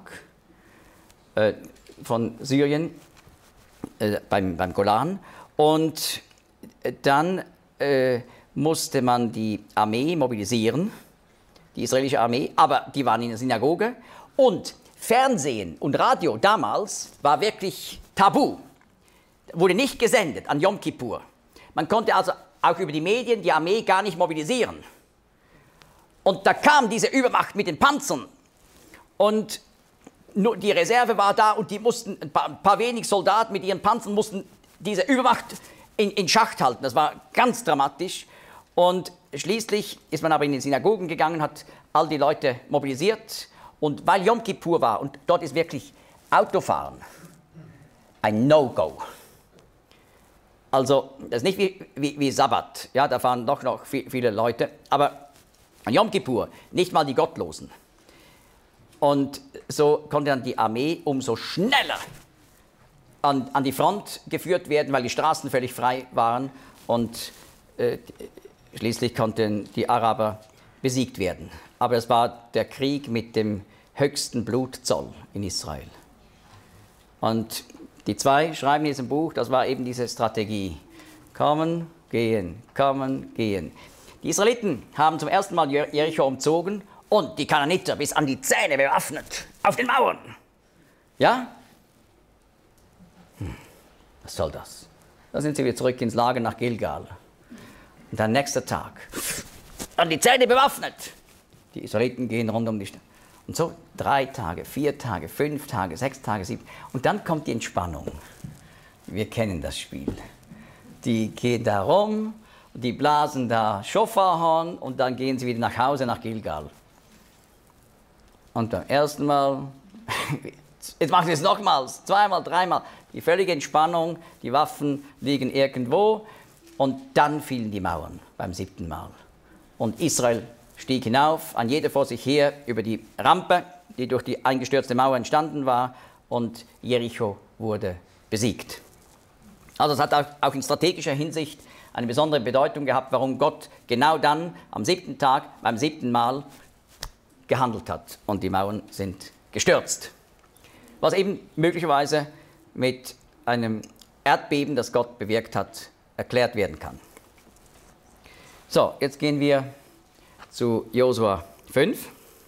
von Syrien beim Golan. Und dann musste man die Armee mobilisieren, die israelische Armee, aber die waren in der Synagoge. Und Fernsehen und Radio damals war wirklich tabu. Wurde nicht gesendet an Yom Kippur. Man konnte also auch über die Medien die Armee gar nicht mobilisieren. Und da kam diese Übermacht mit den Panzern. Und nur die Reserve war da und die mussten, ein paar wenig Soldaten mit ihren Panzern mussten diese Übermacht in Schacht halten. Das war ganz dramatisch. Und schließlich ist man aber in die Synagogen gegangen, hat all die Leute mobilisiert. Und weil Yom Kippur war, und dort ist wirklich Autofahren ein No-Go. Also, das ist nicht wie Sabbat, ja, da fahren doch noch viele Leute, aber an Yom Kippur nicht mal die Gottlosen. Und so konnte dann die Armee umso schneller an die Front geführt werden, weil die Straßen völlig frei waren und schließlich konnten die Araber besiegt werden. Aber es war der Krieg mit dem höchsten Blutzoll in Israel. Und die 2 schreiben in diesem Buch, das war eben diese Strategie. Kommen, gehen, kommen, gehen. Die Israeliten haben zum ersten Mal Jericho umzogen und die Kanaaniter bis an die Zähne bewaffnet auf den Mauern. Ja? Was soll das? Dann sind sie wieder zurück ins Lager nach Gilgal. Und dann nächster Tag. An die Zähne bewaffnet. Die Israeliten gehen rund um die Stadt. Und so 3 Tage, 4 Tage, 5 Tage, 6 Tage, 7. Und dann kommt die Entspannung. Wir kennen das Spiel. Die gehen da rum, die blasen da Schofarhorn und dann gehen sie wieder nach Hause, nach Gilgal. Und beim ersten Mal, jetzt machen sie es nochmals, 2-mal, 3-mal. Die völlige Entspannung, die Waffen liegen irgendwo. Und dann fielen die Mauern beim 7. Mal. Und Israel stieg hinauf, an jeder vor sich her, über die Rampe, die durch die eingestürzte Mauer entstanden war, und Jericho wurde besiegt. Also es hat auch in strategischer Hinsicht eine besondere Bedeutung gehabt, warum Gott genau dann am 7. Tag, beim 7. Mal gehandelt hat und die Mauern sind gestürzt. Was eben möglicherweise mit einem Erdbeben, das Gott bewirkt hat, erklärt werden kann. So, jetzt gehen wir zu Josua 5.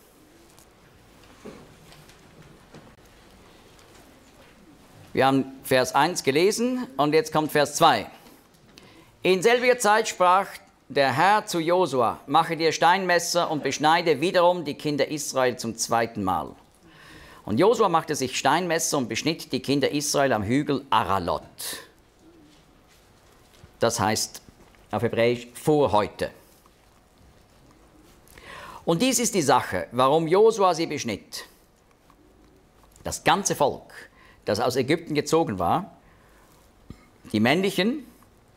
Wir haben Vers 1 gelesen und jetzt kommt Vers 2. In selbiger Zeit sprach der Herr zu Josua: Mache dir Steinmesser und beschneide wiederum die Kinder Israel zum 2. Mal. Und Josua machte sich Steinmesser und beschnitt die Kinder Israel am Hügel Aralot. Das heißt auf Hebräisch vor heute. Und dies ist die Sache, warum Josua sie beschnitt. Das ganze Volk, das aus Ägypten gezogen war, die männlichen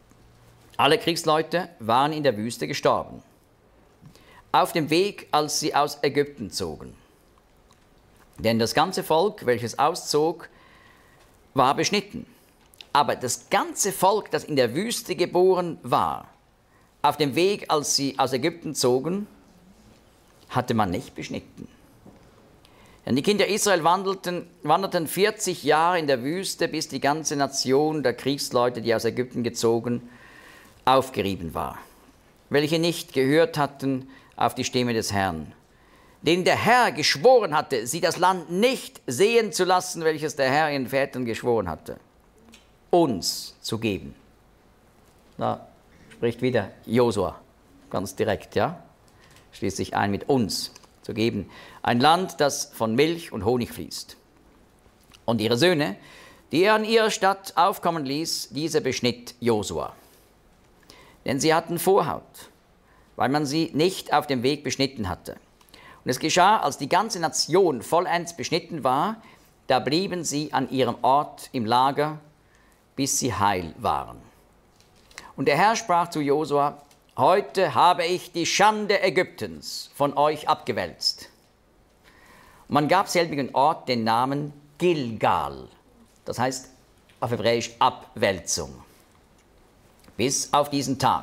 Alle Kriegsleute waren in der Wüste gestorben, auf dem Weg, als sie aus Ägypten zogen. Denn das ganze Volk, welches auszog, war beschnitten. Aber das ganze Volk, das in der Wüste geboren war, auf dem Weg, als sie aus Ägypten zogen, hatte man nicht beschnitten. Denn die Kinder Israel wanderten 40 Jahre in der Wüste, bis die ganze Nation der Kriegsleute, die aus Ägypten gezogen, aufgerieben war, welche nicht gehört hatten auf die Stimme des Herrn, denen der Herr geschworen hatte, sie das Land nicht sehen zu lassen, welches der Herr ihren Vätern geschworen hatte, uns zu geben. Da spricht wieder Josua, ganz direkt, ja, schließt sich ein mit uns zu geben. Ein Land, das von Milch und Honig fließt. Und ihre Söhne, die er an ihrer Stadt aufkommen ließ, diese beschnitt Josua. Denn sie hatten Vorhaut, weil man sie nicht auf dem Weg beschnitten hatte. Und es geschah, als die ganze Nation vollends beschnitten war, da blieben sie an ihrem Ort im Lager, bis sie heil waren. Und der Herr sprach zu Josua: Heute habe ich die Schande Ägyptens von euch abgewälzt. Und man gab selbigen Ort den Namen Gilgal, das heißt auf Hebräisch Abwälzung, bis auf diesen Tag.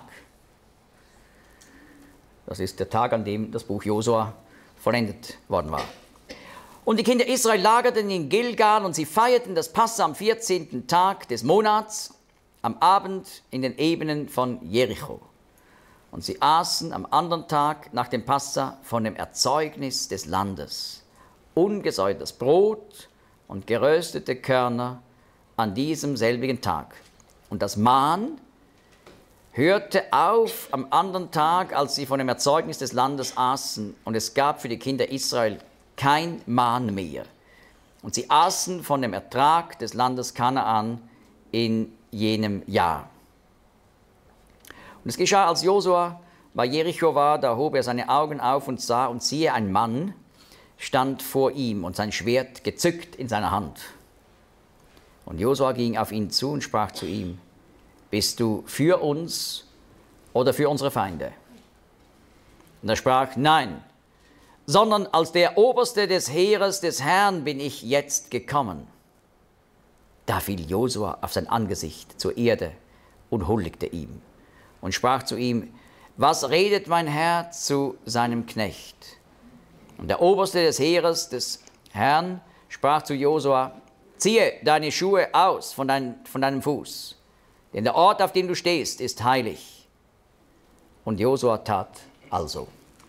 Das ist der Tag, an dem das Buch Josua vollendet worden war. Und die Kinder Israel lagerten in Gilgal und sie feierten das Passa am 14. Tag des Monats, am Abend in den Ebenen von Jericho. Und sie aßen am anderen Tag nach dem Passa von dem Erzeugnis des Landes ungesäuertes Brot und geröstete Körner an diesem selbigen Tag. Und das Mahn hörte auf am anderen Tag, als sie von dem Erzeugnis des Landes aßen, und es gab für die Kinder Israel kein Mahn mehr. Und sie aßen von dem Ertrag des Landes Kanaan in jenem Jahr. Und es geschah, als Josua bei Jericho war, da hob er seine Augen auf und sah, und siehe, ein Mann stand vor ihm und sein Schwert gezückt in seiner Hand. Und Josua ging auf ihn zu und sprach zu ihm: Bist du für uns oder für unsere Feinde? Und er sprach: Nein, sondern als der Oberste des Heeres des Herrn bin ich jetzt gekommen. Da fiel Josua auf sein Angesicht zur Erde und huldigte ihm und sprach zu ihm: Was redet mein Herr zu seinem Knecht? Und der Oberste des Heeres des Herrn sprach zu Josua: Ziehe deine Schuhe aus von deinem Fuß, denn der Ort, auf dem du stehst, ist heilig. Und Josua tat also.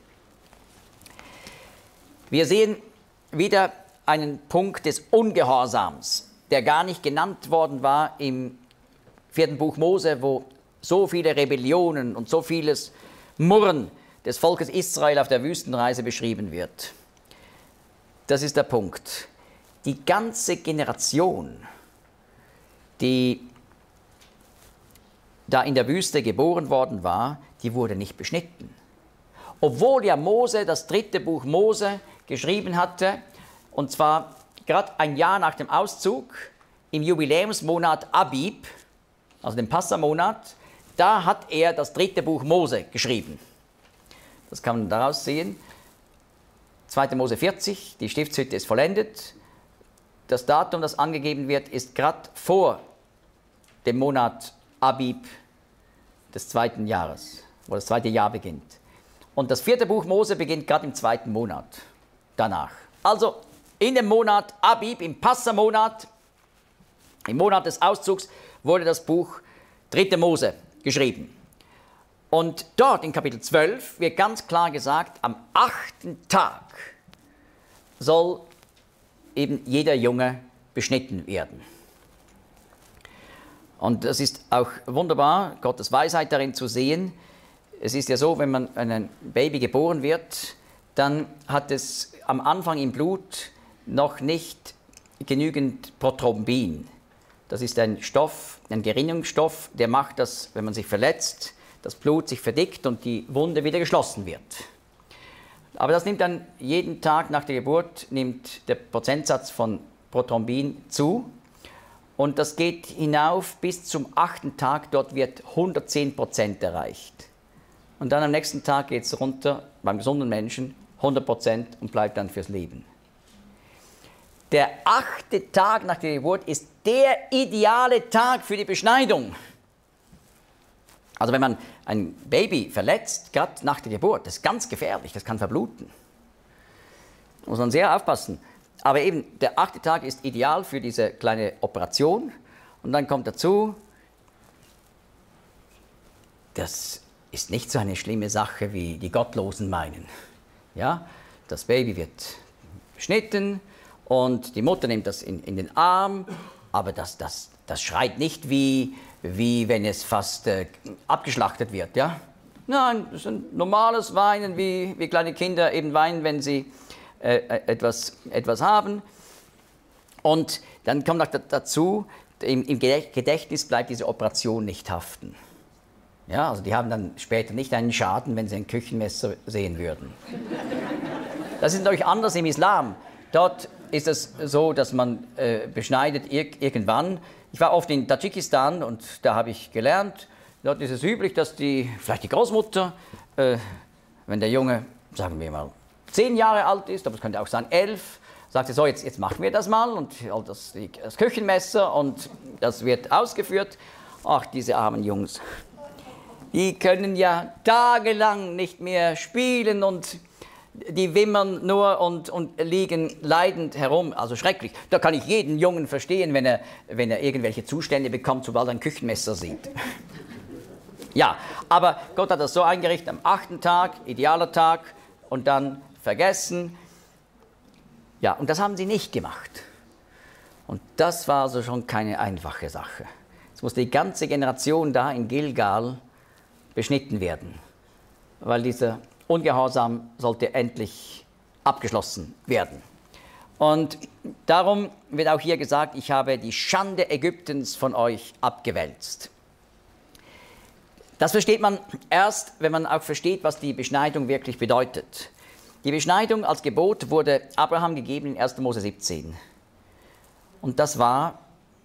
Wir sehen wieder einen Punkt des Ungehorsams, der gar nicht genannt worden war im 4. Buch Mose, wo so viele Rebellionen und so vieles Murren des Volkes Israel auf der Wüstenreise beschrieben wird. Das ist der Punkt. Die ganze Generation, die da in der Wüste geboren worden war, die wurde nicht beschnitten. Obwohl ja Mose das 3. Buch Mose geschrieben hatte, und zwar gerade ein Jahr nach dem Auszug, im Jubiläumsmonat Abib, also dem Passamonat, da hat er das 3. Buch Mose geschrieben. Das kann man daraus sehen. 2. Mose 40, die Stiftshütte ist vollendet. Das Datum, das angegeben wird, ist gerade vor dem Monat Abib des 2. Jahres, wo das 2. Jahr beginnt. Und das 4. Buch Mose beginnt gerade im 2. Monat danach. Also in dem Monat Abib, im Passamonat, im Monat des Auszugs, wurde das Buch 3. Mose geschrieben. Und dort in Kapitel 12 wird ganz klar gesagt, am 8. Tag soll eben jeder Junge beschnitten werden. Und das ist auch wunderbar, Gottes Weisheit darin zu sehen. Es ist ja so, wenn man ein Baby geboren wird, dann hat es am Anfang im Blut noch nicht genügend Prothrombin. Das ist ein Stoff, ein Gerinnungsstoff, der macht, dass, wenn man sich verletzt, das Blut sich verdickt und die Wunde wieder geschlossen wird. Aber das nimmt dann jeden Tag nach der Geburt, nimmt der Prozentsatz von Prothrombin zu. Und das geht hinauf bis zum 8. Tag, dort wird 110% erreicht. Und dann am nächsten Tag geht es runter, beim gesunden Menschen, 100% und bleibt dann fürs Leben. Der 8. Tag nach der Geburt ist der ideale Tag für die Beschneidung. Also wenn man ein Baby verletzt, gerade nach der Geburt, das ist ganz gefährlich, das kann verbluten. Da muss man sehr aufpassen. Aber eben, der 8. Tag ist ideal für diese kleine Operation. Und dann kommt dazu, das ist nicht so eine schlimme Sache, wie die Gottlosen meinen. Ja, das Baby wird beschnitten und die Mutter nimmt das in den Arm, aber das schreit nicht wie wenn es fast abgeschlachtet wird. Ja? Nein, das ist ein normales Weinen, wie kleine Kinder eben weinen, wenn sie etwas haben. Und dann kommt noch dazu, im Gedächtnis bleibt diese Operation nicht haften. Ja, also die haben dann später nicht einen Schaden, wenn sie ein Küchenmesser sehen würden. Das ist natürlich anders im Islam. Dort ist es so, dass man beschneidet irgendwann. Ich war oft in Tadschikistan und da habe ich gelernt, dort ist es üblich, dass vielleicht die Großmutter, wenn der Junge, sagen wir mal, 10 Jahre alt ist, aber es könnte auch sein 11, sagt sie so, jetzt machen wir das mal und das Küchenmesser und das wird ausgeführt. Ach, diese armen Jungs, die können ja tagelang nicht mehr spielen und die wimmern nur und liegen leidend herum, also schrecklich. Da kann ich jeden Jungen verstehen, wenn er irgendwelche Zustände bekommt, sobald er ein Küchenmesser sieht. Ja, aber Gott hat das so eingerichtet, am 8. Tag, idealer Tag, und dann vergessen. Ja, und das haben sie nicht gemacht. Und das war also schon keine einfache Sache. Es musste die ganze Generation da in Gilgal beschnitten werden, weil dieser Ungehorsam sollte endlich abgeschlossen werden. Und darum wird auch hier gesagt, ich habe die Schande Ägyptens von euch abgewälzt. Das versteht man erst, wenn man auch versteht, was die Beschneidung wirklich bedeutet. Die Beschneidung als Gebot wurde Abraham gegeben in 1. Mose 17. Und das war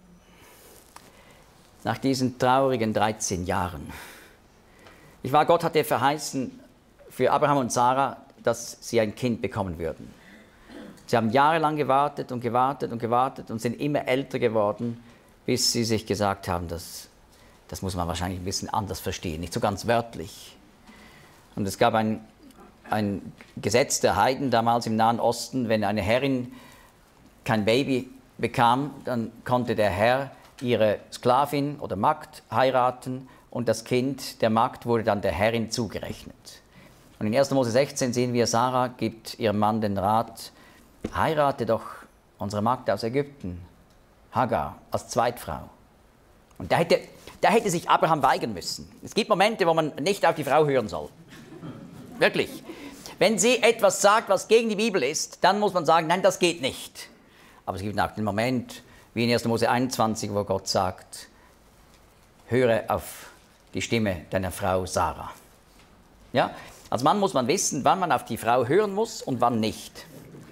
nach diesen traurigen 13 Jahren. Gott hatte verheißen für Abraham und Sarah, dass sie ein Kind bekommen würden. Sie haben jahrelang gewartet und gewartet und gewartet und sind immer älter geworden, bis sie sich gesagt haben, das muss man wahrscheinlich ein bisschen anders verstehen, nicht so ganz wörtlich. Und es gab ein Gesetz der Heiden damals im Nahen Osten, wenn eine Herrin kein Baby bekam, dann konnte der Herr ihre Sklavin oder Magd heiraten und das Kind der Magd wurde dann der Herrin zugerechnet. Und in 1. Mose 16 sehen wir, Sarah gibt ihrem Mann den Rat, heirate doch unsere Magd aus Ägypten, Hagar, als Zweitfrau. Und da hätte sich Abraham weigern müssen. Es gibt Momente, wo man nicht auf die Frau hören soll. Wirklich. Wenn sie etwas sagt, was gegen die Bibel ist, dann muss man sagen, nein, das geht nicht. Aber es gibt auch den Moment, wie in 1. Mose 21, wo Gott sagt, höre auf die Stimme deiner Frau Sarah. Ja? Als Mann muss man wissen, wann man auf die Frau hören muss und wann nicht.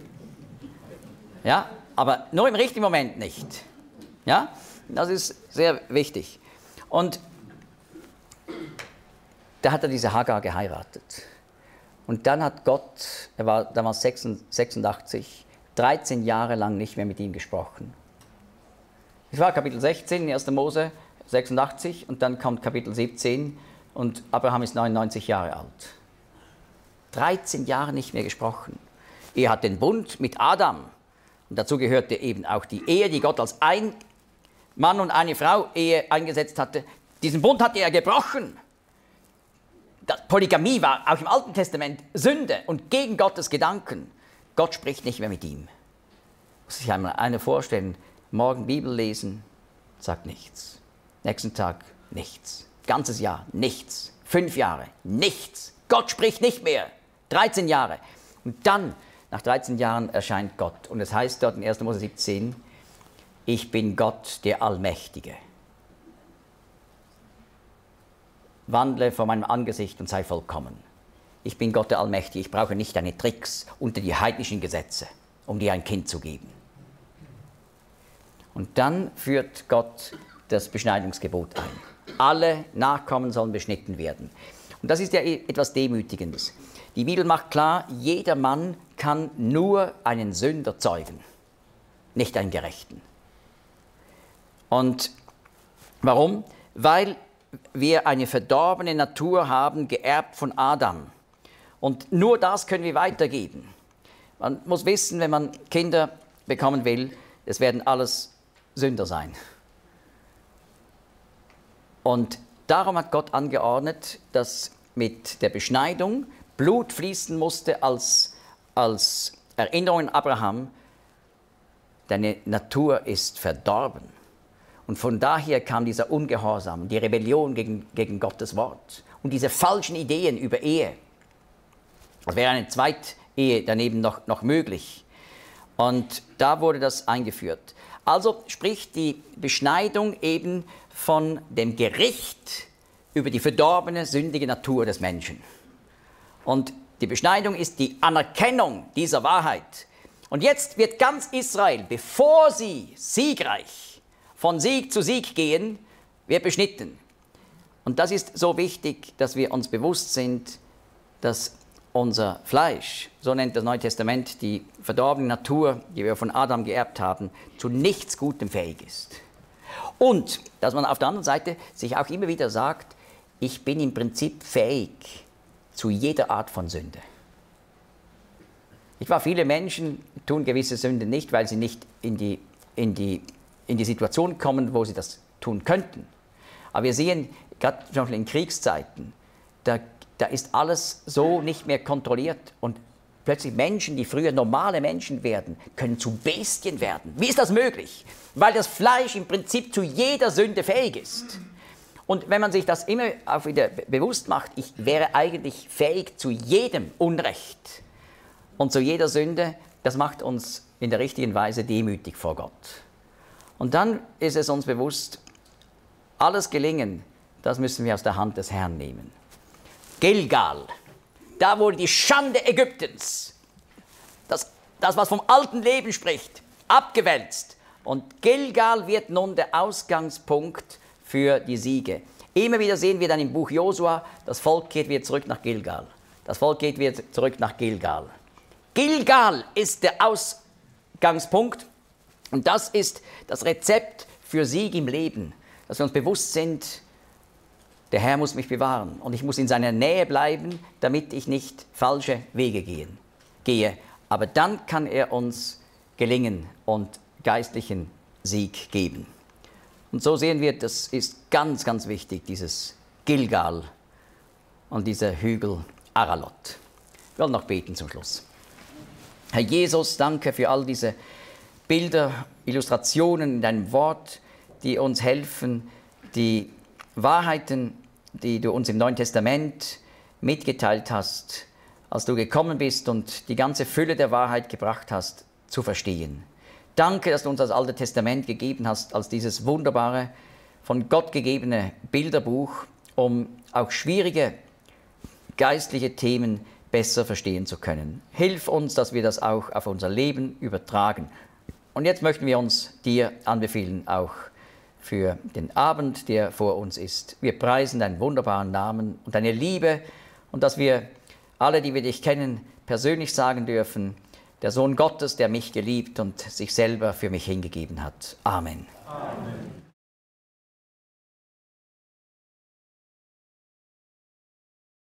Ja? Aber nur im richtigen Moment nicht. Ja? Das ist sehr wichtig. Und da hat er diese Hagar geheiratet. Und dann hat Gott, er war damals 86, 13 Jahre lang nicht mehr mit ihm gesprochen. Das war Kapitel 16 in 1. Mose 86 und dann kommt Kapitel 17 und Abraham ist 99 Jahre alt. 13 Jahre nicht mehr gesprochen. Er hat den Bund mit Adam und dazu gehörte eben auch die Ehe, die Gott als ein Mann und eine Frau Ehe eingesetzt hatte. Diesen Bund hatte er gebrochen. Polygamie war auch im Alten Testament Sünde und gegen Gottes Gedanken. Gott spricht nicht mehr mit ihm. Muss sich einmal einer vorstellen, morgen Bibel lesen, sagt nichts. Nächsten Tag nichts. Ganzes Jahr nichts. 5 Jahre nichts. Gott spricht nicht mehr. 13 Jahre. Und dann, nach 13 Jahren, erscheint Gott. Und es heißt dort in 1. Mose 17, ich bin Gott, der Allmächtige. Wandle vor meinem Angesicht und sei vollkommen. Ich bin Gott der Allmächtige. Ich brauche nicht deine Tricks unter die heidnischen Gesetze, um dir ein Kind zu geben. Und dann führt Gott das Beschneidungsgebot ein. Alle Nachkommen sollen beschnitten werden. Und das ist ja etwas Demütigendes. Die Bibel macht klar, jeder Mann kann nur einen Sünder zeugen, nicht einen Gerechten. Und warum? Weil wir eine verdorbene Natur haben, geerbt von Adam. Und nur das können wir weitergeben. Man muss wissen, wenn man Kinder bekommen will, es werden alles Sünder sein. Und darum hat Gott angeordnet, dass mit der Beschneidung Blut fließen musste als Erinnerung an Abraham. Deine Natur ist verdorben. Und von daher kam dieser Ungehorsam, die Rebellion gegen Gottes Wort und diese falschen Ideen über Ehe. Es wäre eine Zweitehe daneben noch möglich. Und da wurde das eingeführt. Also spricht die Beschneidung eben von dem Gericht über die verdorbene, sündige Natur des Menschen. Und die Beschneidung ist die Anerkennung dieser Wahrheit. Und jetzt wird ganz Israel, bevor sie siegreich von Sieg zu Sieg gehen, wird beschnitten. Und das ist so wichtig, dass wir uns bewusst sind, dass unser Fleisch, so nennt das Neue Testament die verdorbene Natur, die wir von Adam geerbt haben, zu nichts Gutem fähig ist. Und dass man auf der anderen Seite sich auch immer wieder sagt, ich bin im Prinzip fähig zu jeder Art von Sünde. Viele Menschen tun gewisse Sünden nicht, weil sie nicht in die Situation kommen, wo sie das tun könnten. Aber wir sehen, gerade zum Beispiel in Kriegszeiten, da ist alles so nicht mehr kontrolliert und plötzlich Menschen, die früher normale Menschen werden, können zu Bestien werden. Wie ist das möglich? Weil das Fleisch im Prinzip zu jeder Sünde fähig ist. Und wenn man sich das immer auch wieder bewusst macht, ich wäre eigentlich fähig zu jedem Unrecht und zu jeder Sünde, das macht uns in der richtigen Weise demütig vor Gott. Und dann ist es uns bewusst, alles Gelingen, das müssen wir aus der Hand des Herrn nehmen. Gilgal, da wurde die Schande Ägyptens, das was vom alten Leben spricht, abgewälzt. Und Gilgal wird nun der Ausgangspunkt für die Siege. Immer wieder sehen wir dann im Buch Josua, das Volk geht wieder zurück nach Gilgal. Das Volk geht wieder zurück nach Gilgal. Gilgal ist der Ausgangspunkt und das ist das Rezept für Sieg im Leben, dass wir uns bewusst sind, der Herr muss mich bewahren und ich muss in seiner Nähe bleiben, damit ich nicht falsche Wege gehe. Aber dann kann er uns gelingen und geistlichen Sieg geben. Und so sehen wir, das ist ganz, ganz wichtig, dieses Gilgal und dieser Hügel Aralot. Wir wollen noch beten zum Schluss. Herr Jesus, danke für all diese Bilder, Illustrationen in deinem Wort, die uns helfen, die Wahrheiten, die du uns im Neuen Testament mitgeteilt hast, als du gekommen bist und die ganze Fülle der Wahrheit gebracht hast, zu verstehen. Danke, dass du uns das Alte Testament gegeben hast, als dieses wunderbare, von Gott gegebene Bilderbuch, um auch schwierige geistliche Themen besser verstehen zu können. Hilf uns, dass wir das auch auf unser Leben übertragen. Und jetzt möchten wir uns dir anbefehlen, auch für den Abend, der vor uns ist. Wir preisen deinen wunderbaren Namen und deine Liebe und dass wir alle, die wir dich kennen, persönlich sagen dürfen, der Sohn Gottes, der mich geliebt und sich selber für mich hingegeben hat. Amen. Amen.